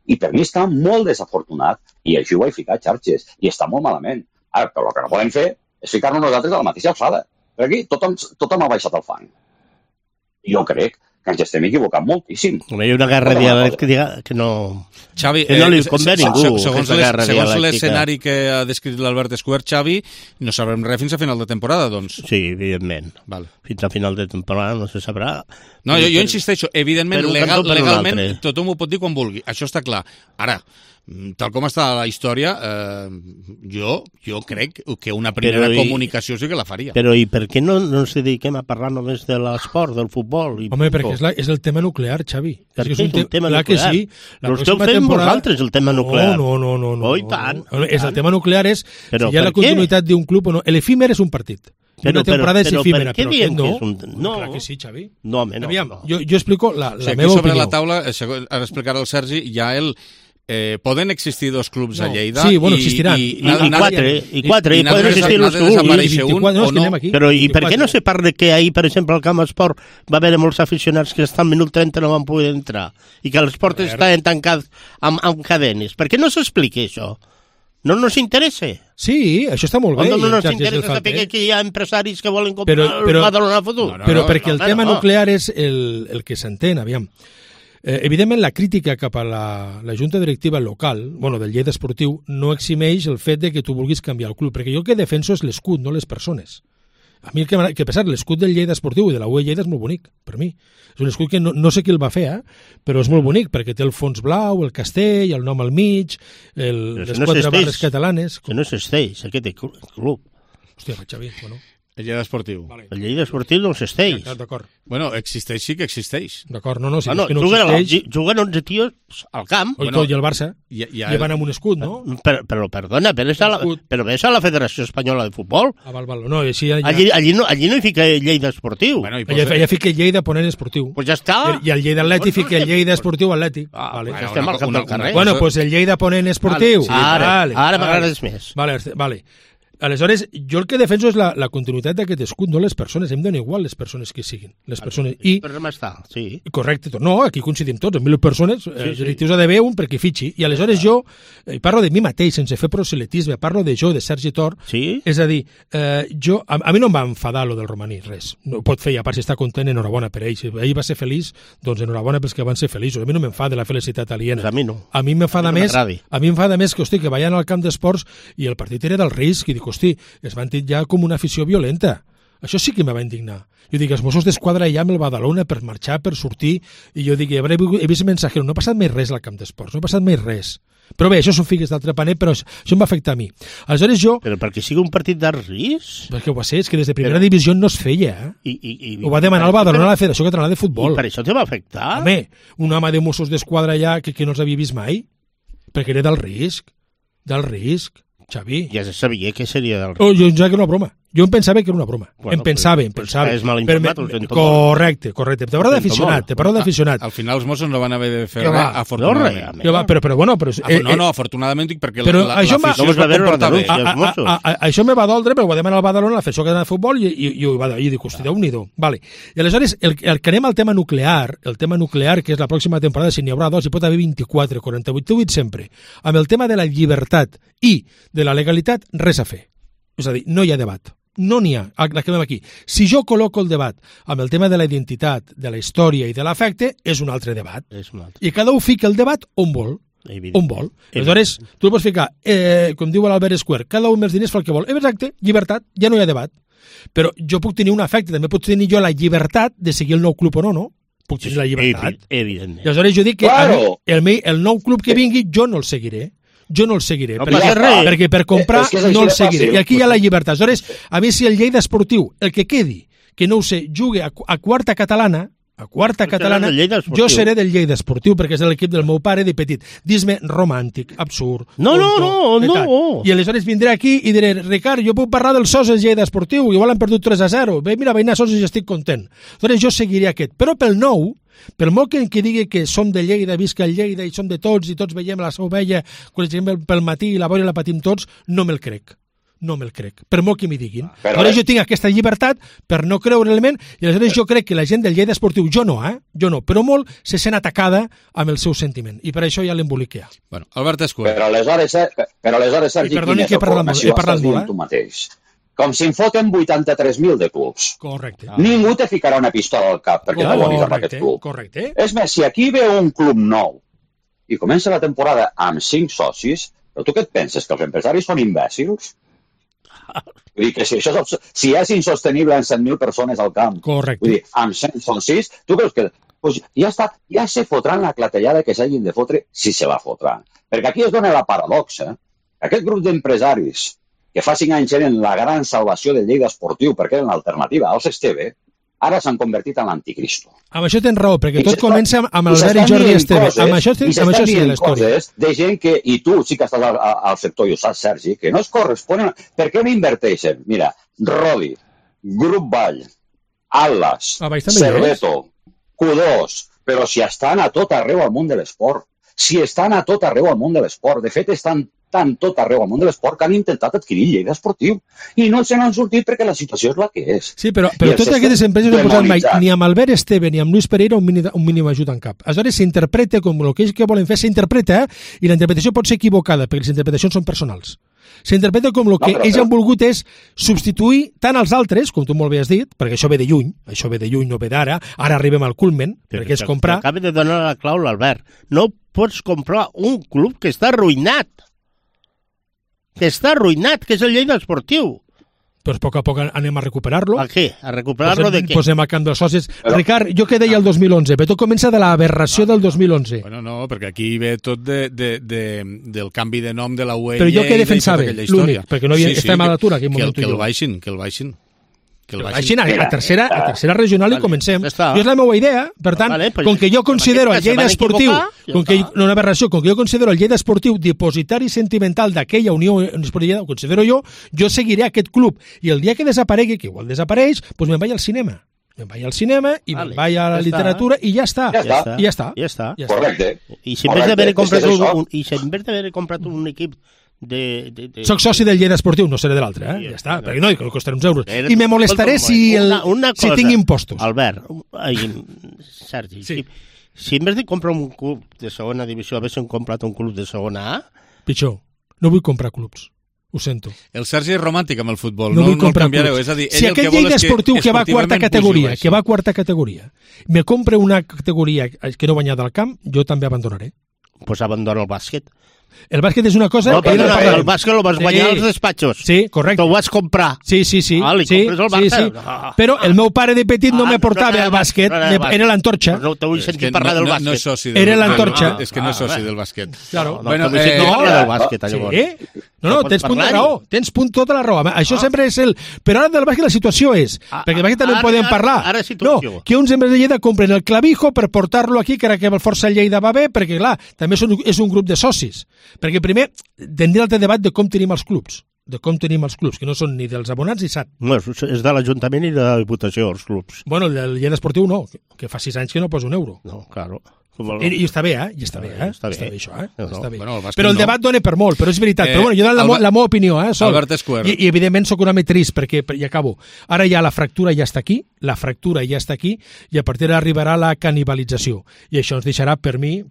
I per mi està molt desafortunat, i així ho vaig ficar a xarxes, i està molt malament. Ara, però el que no podem fer és ficar-nos nosaltres a la mateixa alçada. Per aquí tothom ha baixat el fang. Jo crec que ens estem equivocant moltíssim. Hi ha una guerra dialèctica que no... Xavi, que no li convé a ningú. Segons l'escenari que ha descrit l'Albert Escuer, Xavi, no sabrem res fins a final de temporada, doncs. Sí, evidentment. Vale. Fins a final de temporada no se sabrà. No, jo insisteixo, evidentment, legalment, tothom ho pot dir quan vulgui, això està clar. Ara, tal com està la història, jo crec que una primera comunicació sí que la faria. Però i per què no ens dediquem a parlar només de l'esport, del futbol? Home, perquè és el tema nuclear, Xavi. Per què és un tema nuclear? Que sí. Però esteu fent vosaltres el tema nuclear. No. Oh, i tant. El tema nuclear és si hi ha la continuïtat d'un club o no. L'efímer és un partit. Una temporada és efímera, però aquest no. No, clar que sí, Xavi. No, home, no. Aviam, jo explico la meva opinió. Sobre la taula, ara explicarà el Sergi, hi ha el... poden existir dos clubs a Lleida. Sí, bueno, existiran. I quatre, i poden existir els clubs. Però i per què no se parla que ahir, per exemple, al Camp Esport va haver molts aficionats que hasta el minut 30 no van poder entrar i que les portes estaven tancades amb cadenes? Per què no s'explica això? No nos interessa. Sí, això està molt bé. No nos interessa saber que hi ha empresaris que volen comprar el Badalona Futur. Però perquè el tema nuclear és el que s'entén, aviam. Evidentment, la crítica cap a la junta directiva local, del Lleida Esportiu, no eximeix el fet de que tu vulguis canviar el club, perquè jo el que defenso és l'escut, no les persones. A mi el que passa, l'escut del Lleida Esportiu i de la UE Lleida és molt bonic, per mi. És un escut que no sé qui el va fer, però és molt bonic, perquè té el fons blau, el castell, el nom al mig, les 4 barres catalanes... Que no existeix, aquest club. Hòstia, Xavi, bueno... El Lleida Esportiu. Vale. El Lleida Esportiu no existeix. D'acord. Bueno, existeix, sí que existeix. D'acord, no, si que no existeix... Juguen 11 tios al camp. I el Barça. Llevan amb un escut, no? Però perdona, però és a la Federació Espanyola de Futbol. Val. No, així allí no hi fica Lleida Esportiu. Bueno, allà fica Lleida Ponent Esportiu. Pues ja està. I el Lleida Atlètic fica el Lleida Esportiu Atlètic. Vale. Estem al camp del carrer. Bueno, pues el Lleida Ponent Esportiu. Ara m'agrades més. Vale. Aleshores, jo el que defenso és la continuïtat d'aquest escut, no les persones. Em donen igual les persones que siguin. Les persones. Però m'està, sí. Correcte. No, aquí coincidim tots. En 1.000 persones, els directius ha d'haver un perquè fitxi. I aleshores jo parlo de mi mateix, sense fer proselitisme, parlo de jo, de Sergi Tor. Sí? És a dir, a mi no em va enfadar lo del romaní, res. No pot fer, a part si està content, enhorabona per ell. Si ell va ser feliç, doncs enhorabona pels que van ser feliços. A mi no m'enfada la felicitat aliena. A mi no. A mi m'enfada més que, hosti, que vayan al camp d'esports i el partit era del risc i dic, hosti, es van titllar com una afició violenta. Això sí que me va indignar. Jo dic, els Mossos d'Esquadra allà amb el Badalona per marxar, per sortir, i jo dic, he vist mensatgero, no ha passat mai res al camp d'esports, no ha passat mai res. Però bé, això són figues d'altre paner, però això em va afectar a mi. Aleshores jo... Però perquè sigui un partit d'alt risc? Perquè ho va ser, és que des de primera divisió no es feia. Ho va demanar el Badalona a la Federació Catalana de Futbol. I per això te va afectar? Home, un home de Mossos d'Esquadra allà que no els havia vist mai, perquè era del risc, Xavi. Ja se sabia que seria del... Jo em pensava que era una broma. Jo em pensava que era una broma. Bueno, em pensava. És mal informat. Correcte. Te parlo d'aficionat. Al final els Mossos no van haver de fer res, afortunadament. Però afortunadament dic perquè l'afició es va comportar bé. Això me va doldre, però ho va demanar el Badalona, la Federació Catalana de Futbol, i dic, hosti, Déu-n'hi-do. Vale. I aleshores, el que anem al tema nuclear, que és la pròxima temporada, si n'hi haurà 2, hi pot haver 24, 48, t'ho he dit sempre. Amb el tema de la llibertat i de la legalitat, res a fer. És a dir, no hi ha debat. No n'hi ha, acabem aquí. Si jo col·loco el debat amb el tema de la identitat, de la història i de l'afecte, és un altre debat. I cada un fica el debat on vol. Aleshores, tu el pots ficar, com diu l'Albert Escuer, cada un amb els diners fa el que vol. Exacte, llibertat, ja no hi ha debat. Però jo puc tenir un afecte, també puc tenir jo la llibertat de seguir el nou club o no? Puc tenir la llibertat. Evidentment. Aleshores jo dic que el nou club que vingui jo no el seguiré. Perquè per comprar no el seguiré. I aquí hi ha la llibertat. Aleshores, a mi si el Lleida Esportiu, el que quedi, que no ho sé, jugui a quarta catalana, jo seré del Lleida Esportiu, perquè és l'equip del meu pare de petit. Dis-me romàntic, absurd. No. I aleshores vindré aquí i diré, Ricard, jo puc parlar del Soses Lleida Esportiu, igual han perdut 3-0. Bé, mira, vaig anar a Soses i estic content. Aleshores jo seguiré aquest. Però pel nou, per molt que digui que som de Lleida, visca el Lleida i som de tots i tots veiem la seva ovella quan ens pel matí i la boira la patim tots, no me'l crec. no me'l crec, per molt que m'hi diguin. Però jo tinc aquesta llibertat per no creure l'element, i aleshores jo crec que la gent del Lleida Esportiu, jo no, però molt se sent atacada amb el seu sentiment, i per això ja l'embolic que hi ha. Bueno, Albert Escuer. Però aleshores, Sergi, quina és la formació? Estàs dient tu mateix. Com si en foten 83.000 de clubs. Correcte. Ningú te ficarà una pistola al cap perquè t'abonis amb aquest club. Correcte. És més, si aquí ve un club nou i comença la temporada amb 5 socis, però tu què et penses, que els empresaris són imbècils? Vull dir que si és insostenible en 100.000 persones al camp, correcte. Vull dir, amb 100 són 6, tu creus que pues ja està, ja se fotran la clatellada que s'hagin de fotre si se la fotran. Perquè aquí es dona la paradoxa. Aquest grup d'empresaris que fa 5 anys eren la gran salvació del Lleida Esportiu perquè eren l'alternativa als Esteve, ara s'han convertit en l'anticristo. Amb això tens raó, perquè tot comença amb Albert i Jordi Esteve. Amb això sí la història. De gent que, i tu sí que estàs al sector i ho saps, Sergi, que no es corresponen. Per què no inverteixen? Mira, Rodi, Grup Vall, Atlas, Cerveto, Q2, però si estan a tot arreu al món de l'esport. Si estan a tot arreu al món de l'esport. De fet, estan tant tot arreu al món de l'esport que han intentat adquirir Lleida Esportiu. I no se n'han sortit perquè la situació és la que és. Sí, però totes aquestes empreses no han posat mai ni amb Albert Esteve ni amb Luis Pereira un mínim ajut en cap. Aleshores s'interpreta com el que ells que volen fer, s'interpreta, i la interpretació pot ser equivocada, perquè les interpretacions són personals. S'interpreta com el que ells han volgut és substituir tant als altres, com tu molt bé has dit, perquè això ve de lluny, no ve d'ara, ara arribem al culmen, perquè és comprar... Acaba de donar la clau l'Albert. No pots comprar un club que està arruïnat. Que és el Lleida Esportiu. Doncs a poc anem a recuperar-lo. A què? A recuperar-lo de què? Posem al camp dels socis. Ricard, jo què deia el 2011? Però tot comença de l'aberració del 2011. Bueno, no, perquè aquí ve tot del canvi de nom de la UE. Però jo què defensava? L'únic, perquè no estem a l'atura. Que el baixin. Que el baixin a tercera regional i comencem. Jo és la meva idea, per tant, com que jo considero el Lleida Esportiu, com que jo considero el Lleida Esportiu dipositari sentimental d'aquella Unió Esportiva, ho considero jo seguiré aquest club, i el dia que desaparegui, que igual desapareix, doncs me'n vaig al cinema. Me'n vaig al cinema i me'n vaig a la literatura i ja està. Ja està. Correcte. I si en vez d'haver comprat un equip soc soci del Lleida Esportiu, no seré de l'altre, ja està, perquè no, que costarà uns euros. I me molestaré si tinc impostos. Albert, Sergi, si en vez de comprar un club de segona divisió haguéssim comprat un club de segona A... Pitjor, no vull comprar clubs. Ho sento. El Sergi és romàntic amb el futbol, no el canviareu. És a dir, si aquest Lleida Esportiu que va a quarta categoria, me compra una categoria que no guanyat al camp, jo també abandonaré. Pues abandona el bàsquet. El bàsquet és una cosa... No, el bàsquet el vas guanyar als despatxos. Sí, correcte. Te'l vas comprar. Sí. Li compres el bàsquet. Però el meu pare de petit no me portava al bàsquet, era l'antorxa. No te vull sentir parlar del bàsquet. Era l'antorxa. És que no és soci del bàsquet. Claro. No te vull sentir parlar del bàsquet, llavors. No, tens punt de raó. Tens tota la raó. Això sempre és el... Però ara del bàsquet la situació és... Perquè del bàsquet també en podem parlar. No, que uns membres de Lleida compren el clavijo per portar-lo aquí, que ara que el Força Lleida va bé, perquè, clar, també és un grup de socis. Perquè primer tindria l'altre debat de com tenim els clubs. Que no són ni dels abonats ni SAT. No, és de l'Ajuntament i de la Diputació, els clubs. Bueno, el Lleida Esportiu no, que fa 6 anys que no posa un euro. No, claro. I està bé, Està bé això, Està bé. Bueno, però el debat dona per molt, però és veritat. Però bueno, jo dono la meva opinió, Sol. Albert Escuer. I evidentment sóc un home trist, perquè, i acabo, ara ja la fractura ja està aquí, i a partir d'ara arribarà la canibalització. I això ens deixarà, per mi,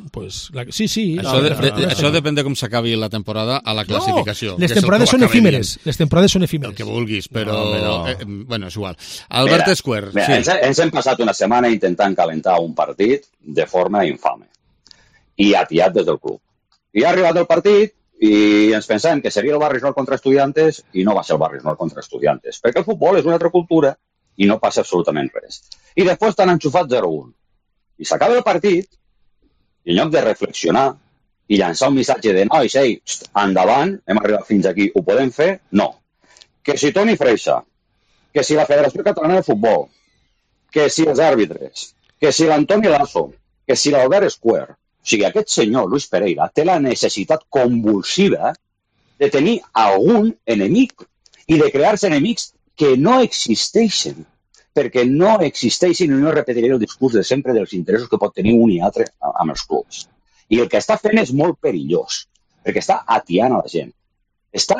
sí. Això depèn de com s'acabi la temporada a la classificació. Les temporades són efímeres. El que vulguis, però... Bueno, és igual. Albert Escuer. Ens hem passat una setmana intentant calentar un partit de forma infame. I atiat des del club. I ha arribat el partit i ens pensem que seria el Barris Nord contra Estudiantes i no va ser el Barris Nord contra Estudiantes. Perquè el futbol és una altra cultura i no passa absolutament res. I després t'han enxufat 0-1. I s'acaba el partit i en lloc de reflexionar i llançar un missatge de nois, endavant, hem arribat fins aquí, ho podem fer? No. Que si Toni Freixa, que si la Federació Catalana de Futbol, que si els àrbitres, que si l'Antoni Lasso, que si l'Albert Escuer, o sigui, aquest senyor, Luis Pereira, té la necessitat convulsiva de tenir algun enemic i de crear-se enemics que no existeixen, perquè no existeixen i no repetiré el discurs de sempre dels interessos que pot tenir un i altre amb els clubs. I el que està fent és molt perillós, perquè està atiant a la gent.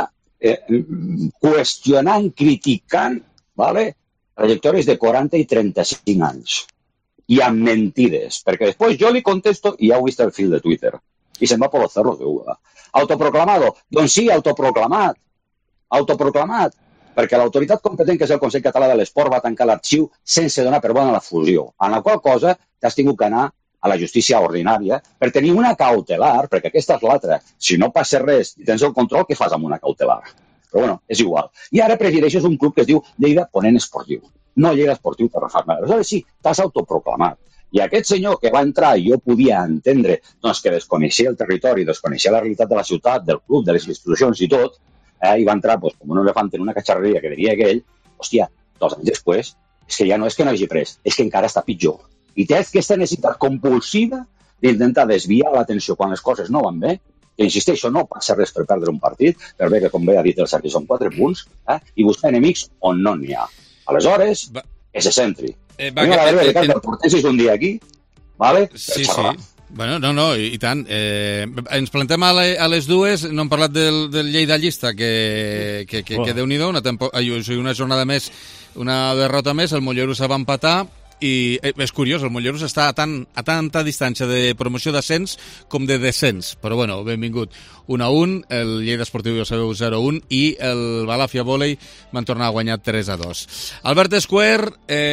qüestionant, criticant, vale? Trajectòries de 40 i 35 anys. I amb mentides. Perquè després jo li contesto i ja heu vist el fil de Twitter. I se'n va por los cerros de Uva. Autoproclamado. Doncs sí, autoproclamat. Autoproclamat. Perquè l'autoritat competent, que és el Consell Català de l'Esport, va tancar l'arxiu sense donar per bona la fusió. En la qual cosa t'has tingut que anar a la justícia ordinària per tenir una cautelar, perquè aquesta és l'altra. Si no passa res i tens el control, què fas amb una cautelar? Però bueno, és igual. I ara presideixes un club que es diu Lleida Ponent Esportiu. No Lleida Esportiu Terrafarma. Aleshores sí, t'has autoproclamat. I aquest senyor que va entrar, i jo podia entendre doncs, que desconeixia el territori, desconeixia la realitat de la ciutat, del club, de les institucions i tot, i va entrar pues, com un elefant en una catxarreria que diria aquell, hòstia, 2 anys després, és que ja no és que no hagi pres, és que encara està pitjor. I té aquesta necessitat compulsiva d'intentar desviar l'atenció quan les coses no van bé, que insisteixo, no passa res per perdre un partit, per bé que, com bé ha dit el Sergi, són 4 punts, i buscar enemics on no n'hi ha. Aleshores, que se centri. Vinga, la veritat, que el portessis un dia aquí, vale? Sí, sí. Bueno, no, i tant. Ens plantem a les dues, no hem parlat del Lleida Llista, que Déu-n'hi-do, una jornada més, una derrota més, el Mollerussa va empatar, i és curiós, el Mollerussa està a tanta distància de promoció d'ascens com de descens, però bueno, benvingut. 1-1, el Lleida Esportiu, ja sabeu, 0-1, i el Balàfia Vòlei van tornar a guanyar 3-2. Albert Esquer,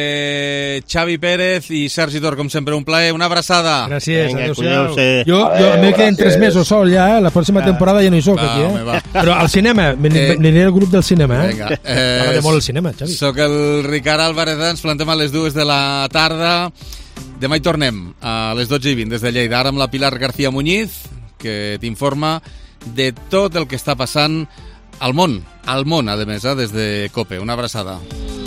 Xavi Pérez i Sergi Tor, com sempre, un plaer, una abraçada. Gràcies, adéu-siau. Jo me queden 3 mesos sol ja, la pròxima temporada ja no hi soc aquí, Però al cinema, m'aniré al grup del cinema, Vinga. M'agrada molt el cinema, Xavi. Soc el Ricard Álvarez, ens plantem a les 2 de la tarda. Demà hi tornem a les 12:20 des de Lleida, ara amb la Pilar García Muñiz, que t'informa de tot el que està passant al món, a més, des de COPE. Una abraçada.